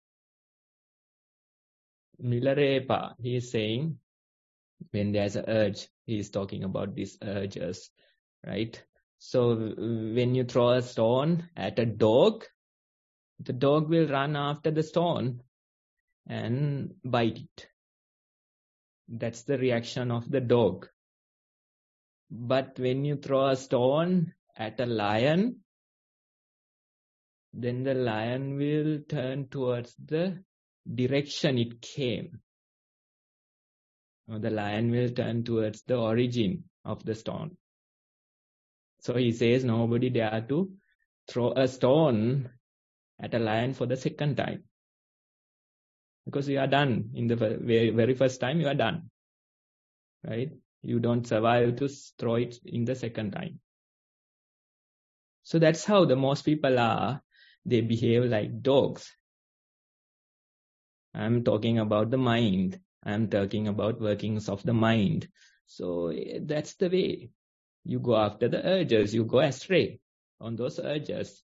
Milarepa, he is saying, when there's an urge, he is talking about these urges, right? So when you throw a stone at a dog, the dog will run after the stone and bite it. That's the reaction of the dog. But when you throw a stone at a lion, then the lion will turn towards the direction it came. Or the lion will turn towards the origin of the stone. So he says nobody dare to throw a stone at a lion for the second time. Because you are done. In the very, very first time, you are done. Right? You don't survive to throw it in the second time. So that's how the most people are. They behave like dogs. I'm talking about the mind. I'm talking about workings of the mind. So that's the way. You go after the urges. You go astray on those urges.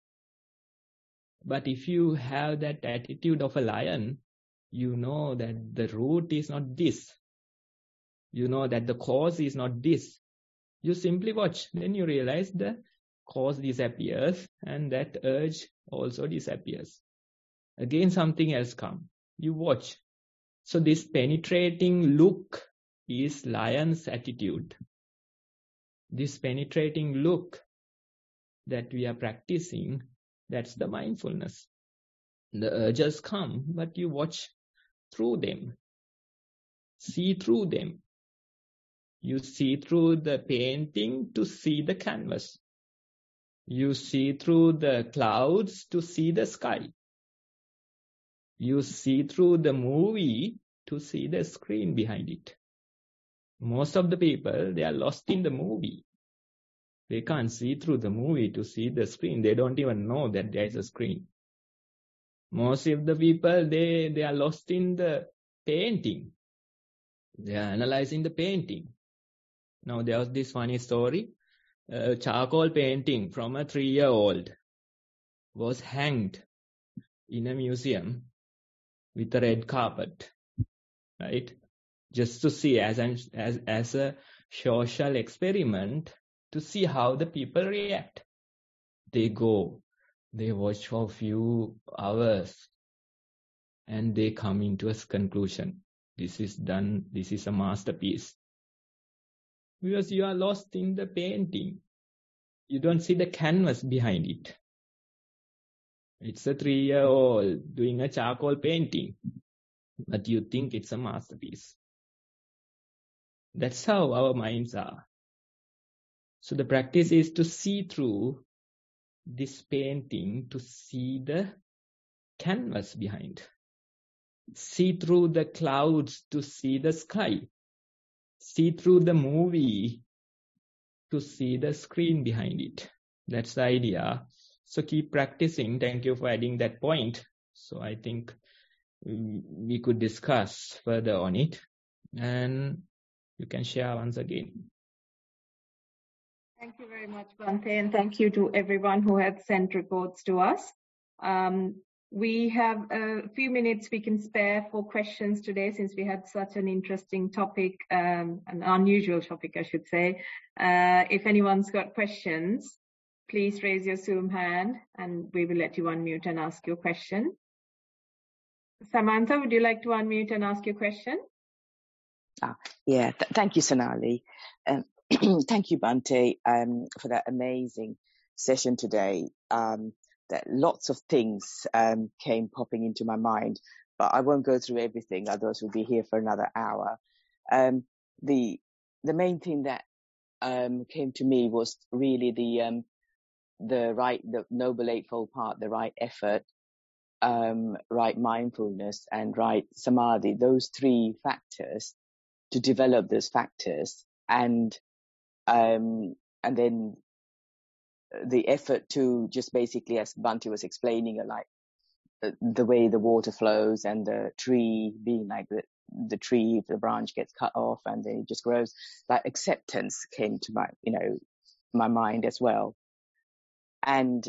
But if you have that attitude of a lion, you know that the root is not this. You know that the cause is not this. You simply watch. Then you realize the cause disappears and that urge also disappears. Again, something else comes. You watch. So this penetrating look is lion's attitude. This penetrating look that we are practicing, that's the mindfulness. The urges come, but you watch through them. See through them. You see through the painting to see the canvas. You see through the clouds to see the sky. You see through the movie to see the screen behind it. Most of the people, they are lost in the movie. They can't see through the movie to see the screen. They don't even know that there is a screen. Most of the people, they, they are lost in the painting. They are analyzing the painting. Now, there was this funny story. A charcoal painting from a three-year-old was hanged in a museum with a red carpet, right? Just to see as an, as, as a social experiment to see how the people react. They go, they watch for a few hours and they come into a conclusion. This is done, this is a masterpiece. Because you are lost in the painting. You don't see the canvas behind it. It's a three-year-old doing a charcoal painting, but you think it's a masterpiece. That's how our minds are. So the practice is to see through this painting, to see the canvas behind. See through the clouds to see the sky. See through the movie to see the screen behind it. That's the idea. So keep practicing. Thank you for adding that point. So I think we could discuss further on it. And you can share once again. Thank you very much, Bhante, and thank you to everyone who had sent reports to us. Um, we have a few minutes we can spare for questions today, since we had such an interesting topic, um, an unusual topic, I should say. Uh, if anyone's got questions, please raise your Zoom hand and we will let you unmute and ask your question. Samantha, would you like to unmute and ask your question? Ah, yeah, th- thank you, Sonali. Um, thank you, Bhante, um, for that amazing session today. Um, that lots of things um, came popping into my mind, but I won't go through everything, otherwise we'll be here for another hour. Um, the the main thing that um, came to me was really the um, the right, the Noble Eightfold Path, the right effort, um, right mindfulness, and right samadhi. Those three factors, to develop those factors, and um, and then the effort to just basically, as Bhante was explaining, like the, the way the water flows and the tree being like the the tree, the branch gets cut off and then it just grows. Like acceptance came to my, you know, my mind as well, and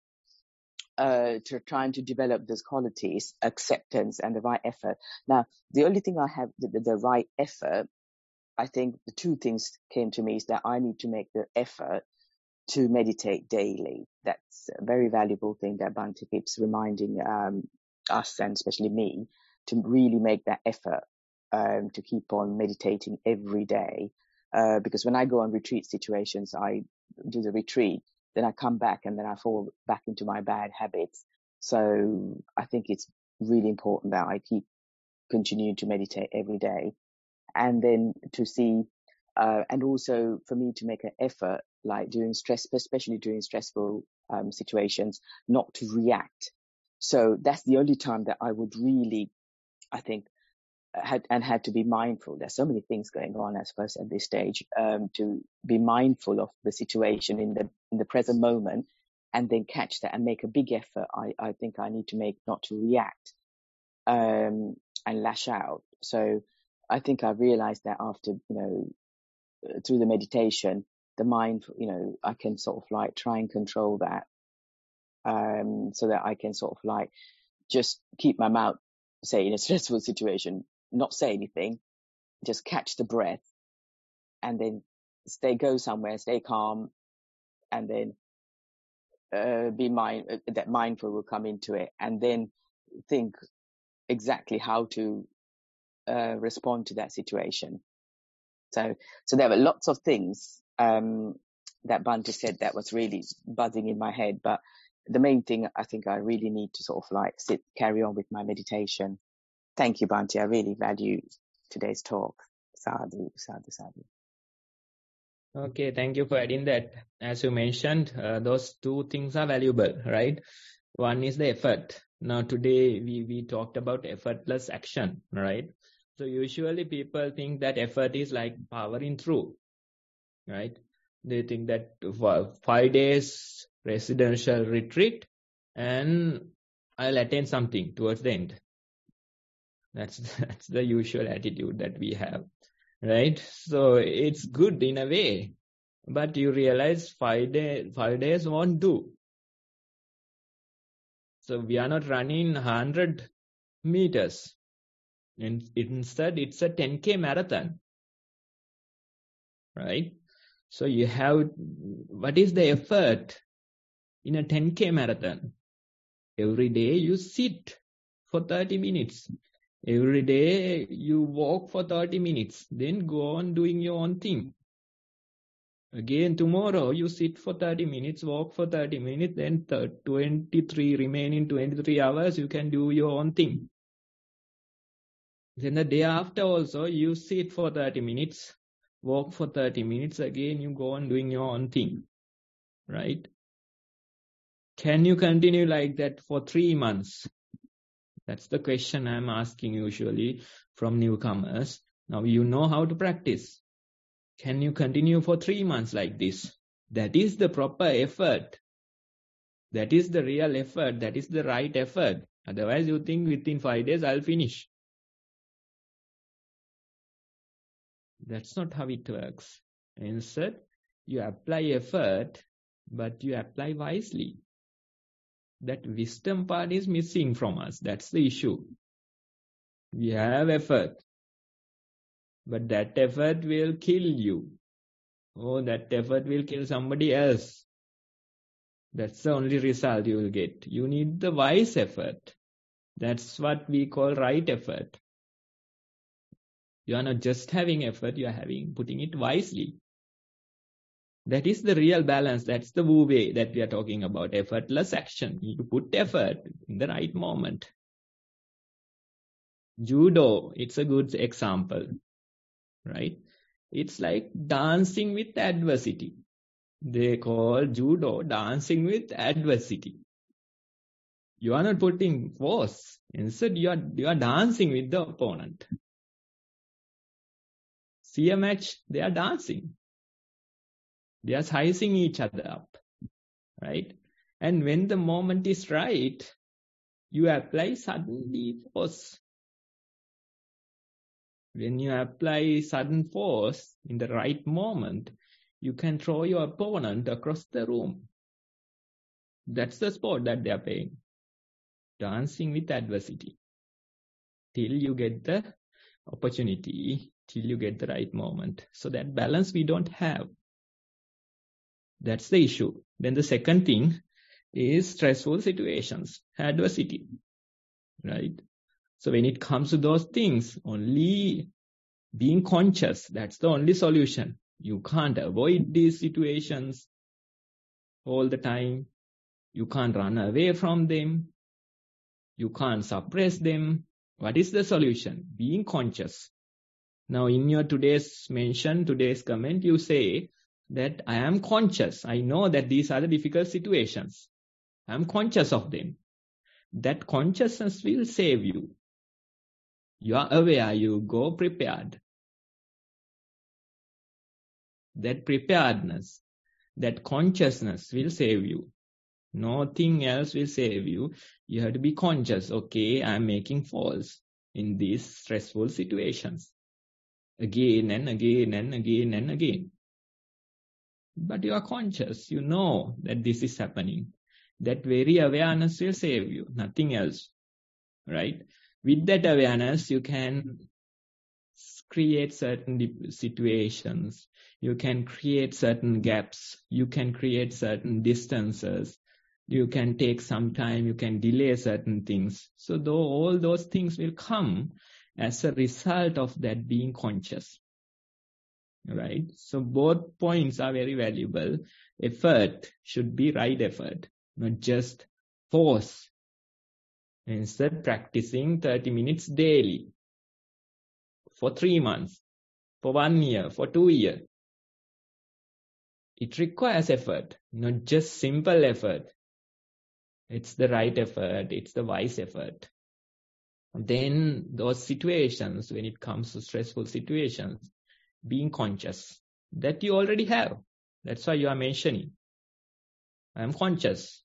uh, to trying to develop those qualities, acceptance and the right effort. Now, the only thing I have, the, the, the right effort, I think the two things came to me is that I need to make the effort to meditate daily. That's a very valuable thing that Bhante keeps reminding um, us, and especially me, to really make that effort um, to keep on meditating every day. Uh, because when I go on retreat situations, I do the retreat, then I come back and then I fall back into my bad habits. So I think it's really important that I keep continuing to meditate every day. And then to see, uh, and also for me to make an effort, like during stress, especially during stressful um, situations, not to react. So that's the only time that I would really, I think, had and had to be mindful. There's so many things going on, I suppose, at this stage, um, to be mindful of the situation in the in the present moment, and then catch that and make a big effort. I, I think I need to make not to react um, and lash out. So I think I realized that after, you know, through the meditation, the mind, you know, I can sort of like try and control that, um, so that I can sort of like just keep my mouth, say in a stressful situation, not say anything, just catch the breath, and then stay, go somewhere, stay calm, and then uh, be mind, uh, that mindful will come into it, and then think exactly how to uh, respond to that situation. So, so there were lots of things um, that Bhante said that was really buzzing in my head. But the main thing, I think I really need to sort of like sit, carry on with my meditation. Thank you, Bhante. I really value today's talk. Sadhu, sadhu, sadhu. Okay, thank you for adding that. As you mentioned, uh, those two things are valuable, right? One is the effort. Now today we, we talked about effortless action, right? So usually people think that effort is like powering through, right? They think that for five days residential retreat and I'll attain something towards the end. That's, that's the usual attitude that we have, right? So it's good in a way, but you realize five day, five days won't do. So we are not running one hundred meters. And instead, it's a ten K marathon, right? So you have, what is the effort in a ten K marathon? Every day you sit for thirty minutes. Every day you walk for thirty minutes. Then go on doing your own thing. Again, tomorrow you sit for thirty minutes, walk for thirty minutes, then twenty-three, remaining twenty-three hours, you can do your own thing. Then the day after also, you sit for thirty minutes, walk for thirty minutes, again you go on doing your own thing, right? Can you continue like that for three months? That's the question I'm asking usually from newcomers. Now you know how to practice. Can you continue for three months like this? That is the proper effort. That is the real effort. That is the right effort. Otherwise you think within five days I'll finish. That's not how it works. Instead, You apply effort, but you apply wisely. That wisdom part is missing from us. That's the issue. We have effort, but that effort will kill you. Oh, that effort will kill somebody else. That's the only result you will get. You need the wise effort. That's what we call right effort. You are not just having effort, you are having, putting it wisely. That is the real balance. That's the Wu Wei that we are talking about. Effortless action. You put effort in the right moment. Judo, it's a good example, right? It's like dancing with adversity. They call judo dancing with adversity. You are not putting force. Instead, you are, you are dancing with the opponent. See a match, they are dancing. They are sizing each other up, right? And when the moment is right, you apply suddenly force. When you apply sudden force in the right moment, you can throw your opponent across the room. That's the sport that they are playing. Dancing with adversity. Till you get the opportunity, till you get the right moment. So that balance we don't have. That's the issue. Then the second thing is stressful situations, adversity, right? So when it comes to those things, only being conscious, that's the only solution. You can't avoid these situations all the time. You can't run away from them. You can't suppress them. What is the solution? Being conscious. Now in your today's mention, today's comment, you say that I am conscious. I know that these are the difficult situations. I am conscious of them. That consciousness will save you. You are aware, you go prepared. That preparedness, that consciousness will save you. Nothing else will save you. You have to be conscious. Okay, I am making falls in these stressful situations. Again and again and again and again. But you are conscious. You know that this is happening. That very awareness will save you. Nothing else. Right? With that awareness, you can create certain situations. You can create certain gaps. You can create certain distances. You can take some time. You can delay certain things. So though all those things will come as a result of that being conscious. Right? So both points are very valuable. Effort should be right effort, not just force. Instead, practicing thirty minutes daily for three months, for one year, for two years. It requires effort, not just simple effort. It's the right effort. It's the wise effort. Then those situations, when it comes to stressful situations, being conscious, that you already have. That's why you are mentioning. I am conscious.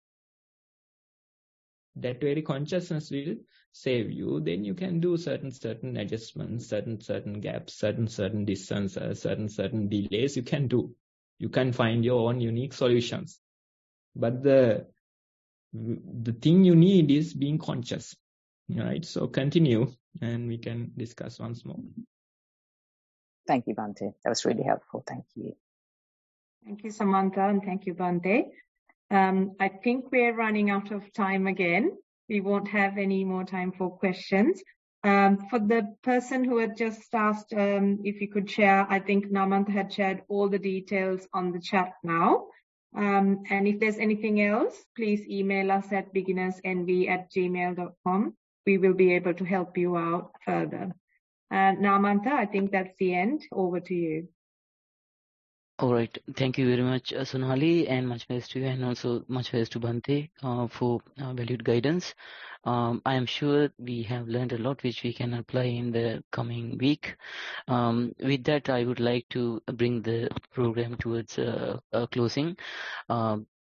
That very consciousness will save you. Then you can do certain, certain adjustments, certain, certain gaps, certain, certain distances, certain, certain delays you can do. You can find your own unique solutions. But the, the thing you need is being conscious. Right? So continue and we can discuss once more. Thank you, Bhante. That was really helpful. Thank you. Thank you, Samantha, and thank you, Bhante. Um, I think we're running out of time again. We won't have any more time for questions. Um, for the person who had just asked um, if you could share, I think Namantha had shared all the details on the chat now. Um, and if there's anything else, please email us at beginnersenvy at gmail dot com. We will be able to help you out further. Uh, Namantha, I think that's the end. Over to you. All right. Thank you very much, uh, Sonali, and much praise to you, and also much praise to Bhante uh, for uh, valued guidance. Um, I am sure we have learned a lot which we can apply in the coming week. Um, with that, I would like to bring the program towards uh, a closing. Uh,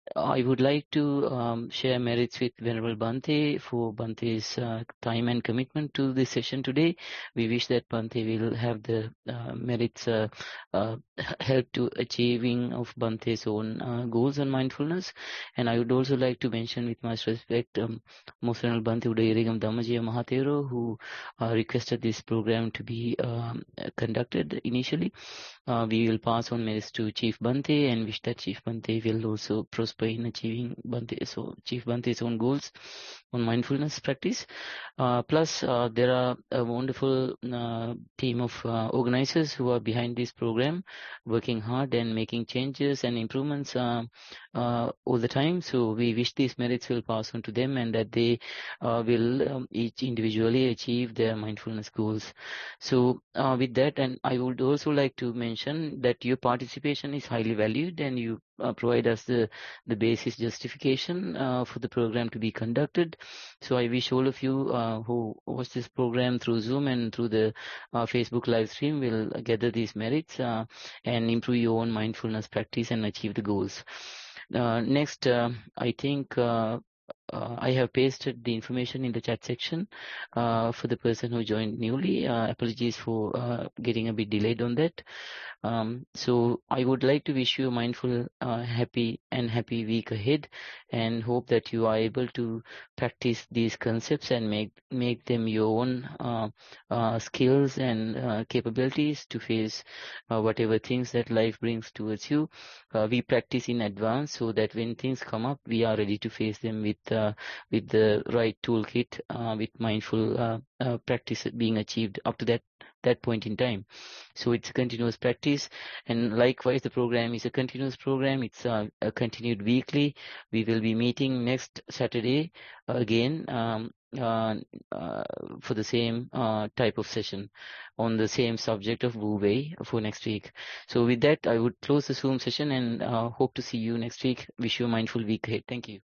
I would like to um, share merits with Venerable Bhante for Bhante's uh, time and commitment to this session today. We wish that Bhante will have the uh, merits uh, uh, help to achieving of Bhante's own uh, goals on mindfulness. And I would also like to mention with much respect um, Most Venerable Bhante Udayarigam Dhammajiya Mahatero, who uh, requested this program to be um, conducted initially. Uh, we will pass on merits to Chief Bhante and wish that Chief Bhante will also prosper in achieving Bhante, so Chief Bhante's own goals on mindfulness practice. Uh, plus, uh, there are a wonderful uh, team of uh, organizers who are behind this program, working hard and making changes and improvements uh, uh, all the time. So we wish these merits will pass on to them and that they uh, will um, each individually achieve their mindfulness goals. So uh, with that, and I would also like to mention that your participation is highly valued and you uh, provide us the, the basis justification uh, for the program to be conducted. So I wish all of you uh, who watch this program through Zoom and through the uh, Facebook live stream will gather these merits uh, and improve your own mindfulness practice and achieve the goals. Uh, next, uh, I think uh, uh, I have pasted the information in the chat section uh, for the person who joined newly. Uh, apologies for uh, getting a bit delayed on that. Um, so I would like to wish you a mindful, uh, happy and happy week ahead, and hope that you are able to practice these concepts and make make them your own uh, uh, skills and uh, capabilities to face uh, whatever things that life brings towards you. Uh, we practice in advance so that when things come up, we are ready to face them with uh, with the right toolkit, uh, with mindful uh, uh, practice being achieved up to that that point in time. So it's a continuous practice, and likewise the program is a continuous program. It's uh, a continued weekly. We will be meeting next Saturday again um, uh, uh, for the same uh, type of session on the same subject of Wu Wei for next week. So with that, I would close the Zoom session and uh, hope to see you next week. Wish you a mindful week ahead. Thank you.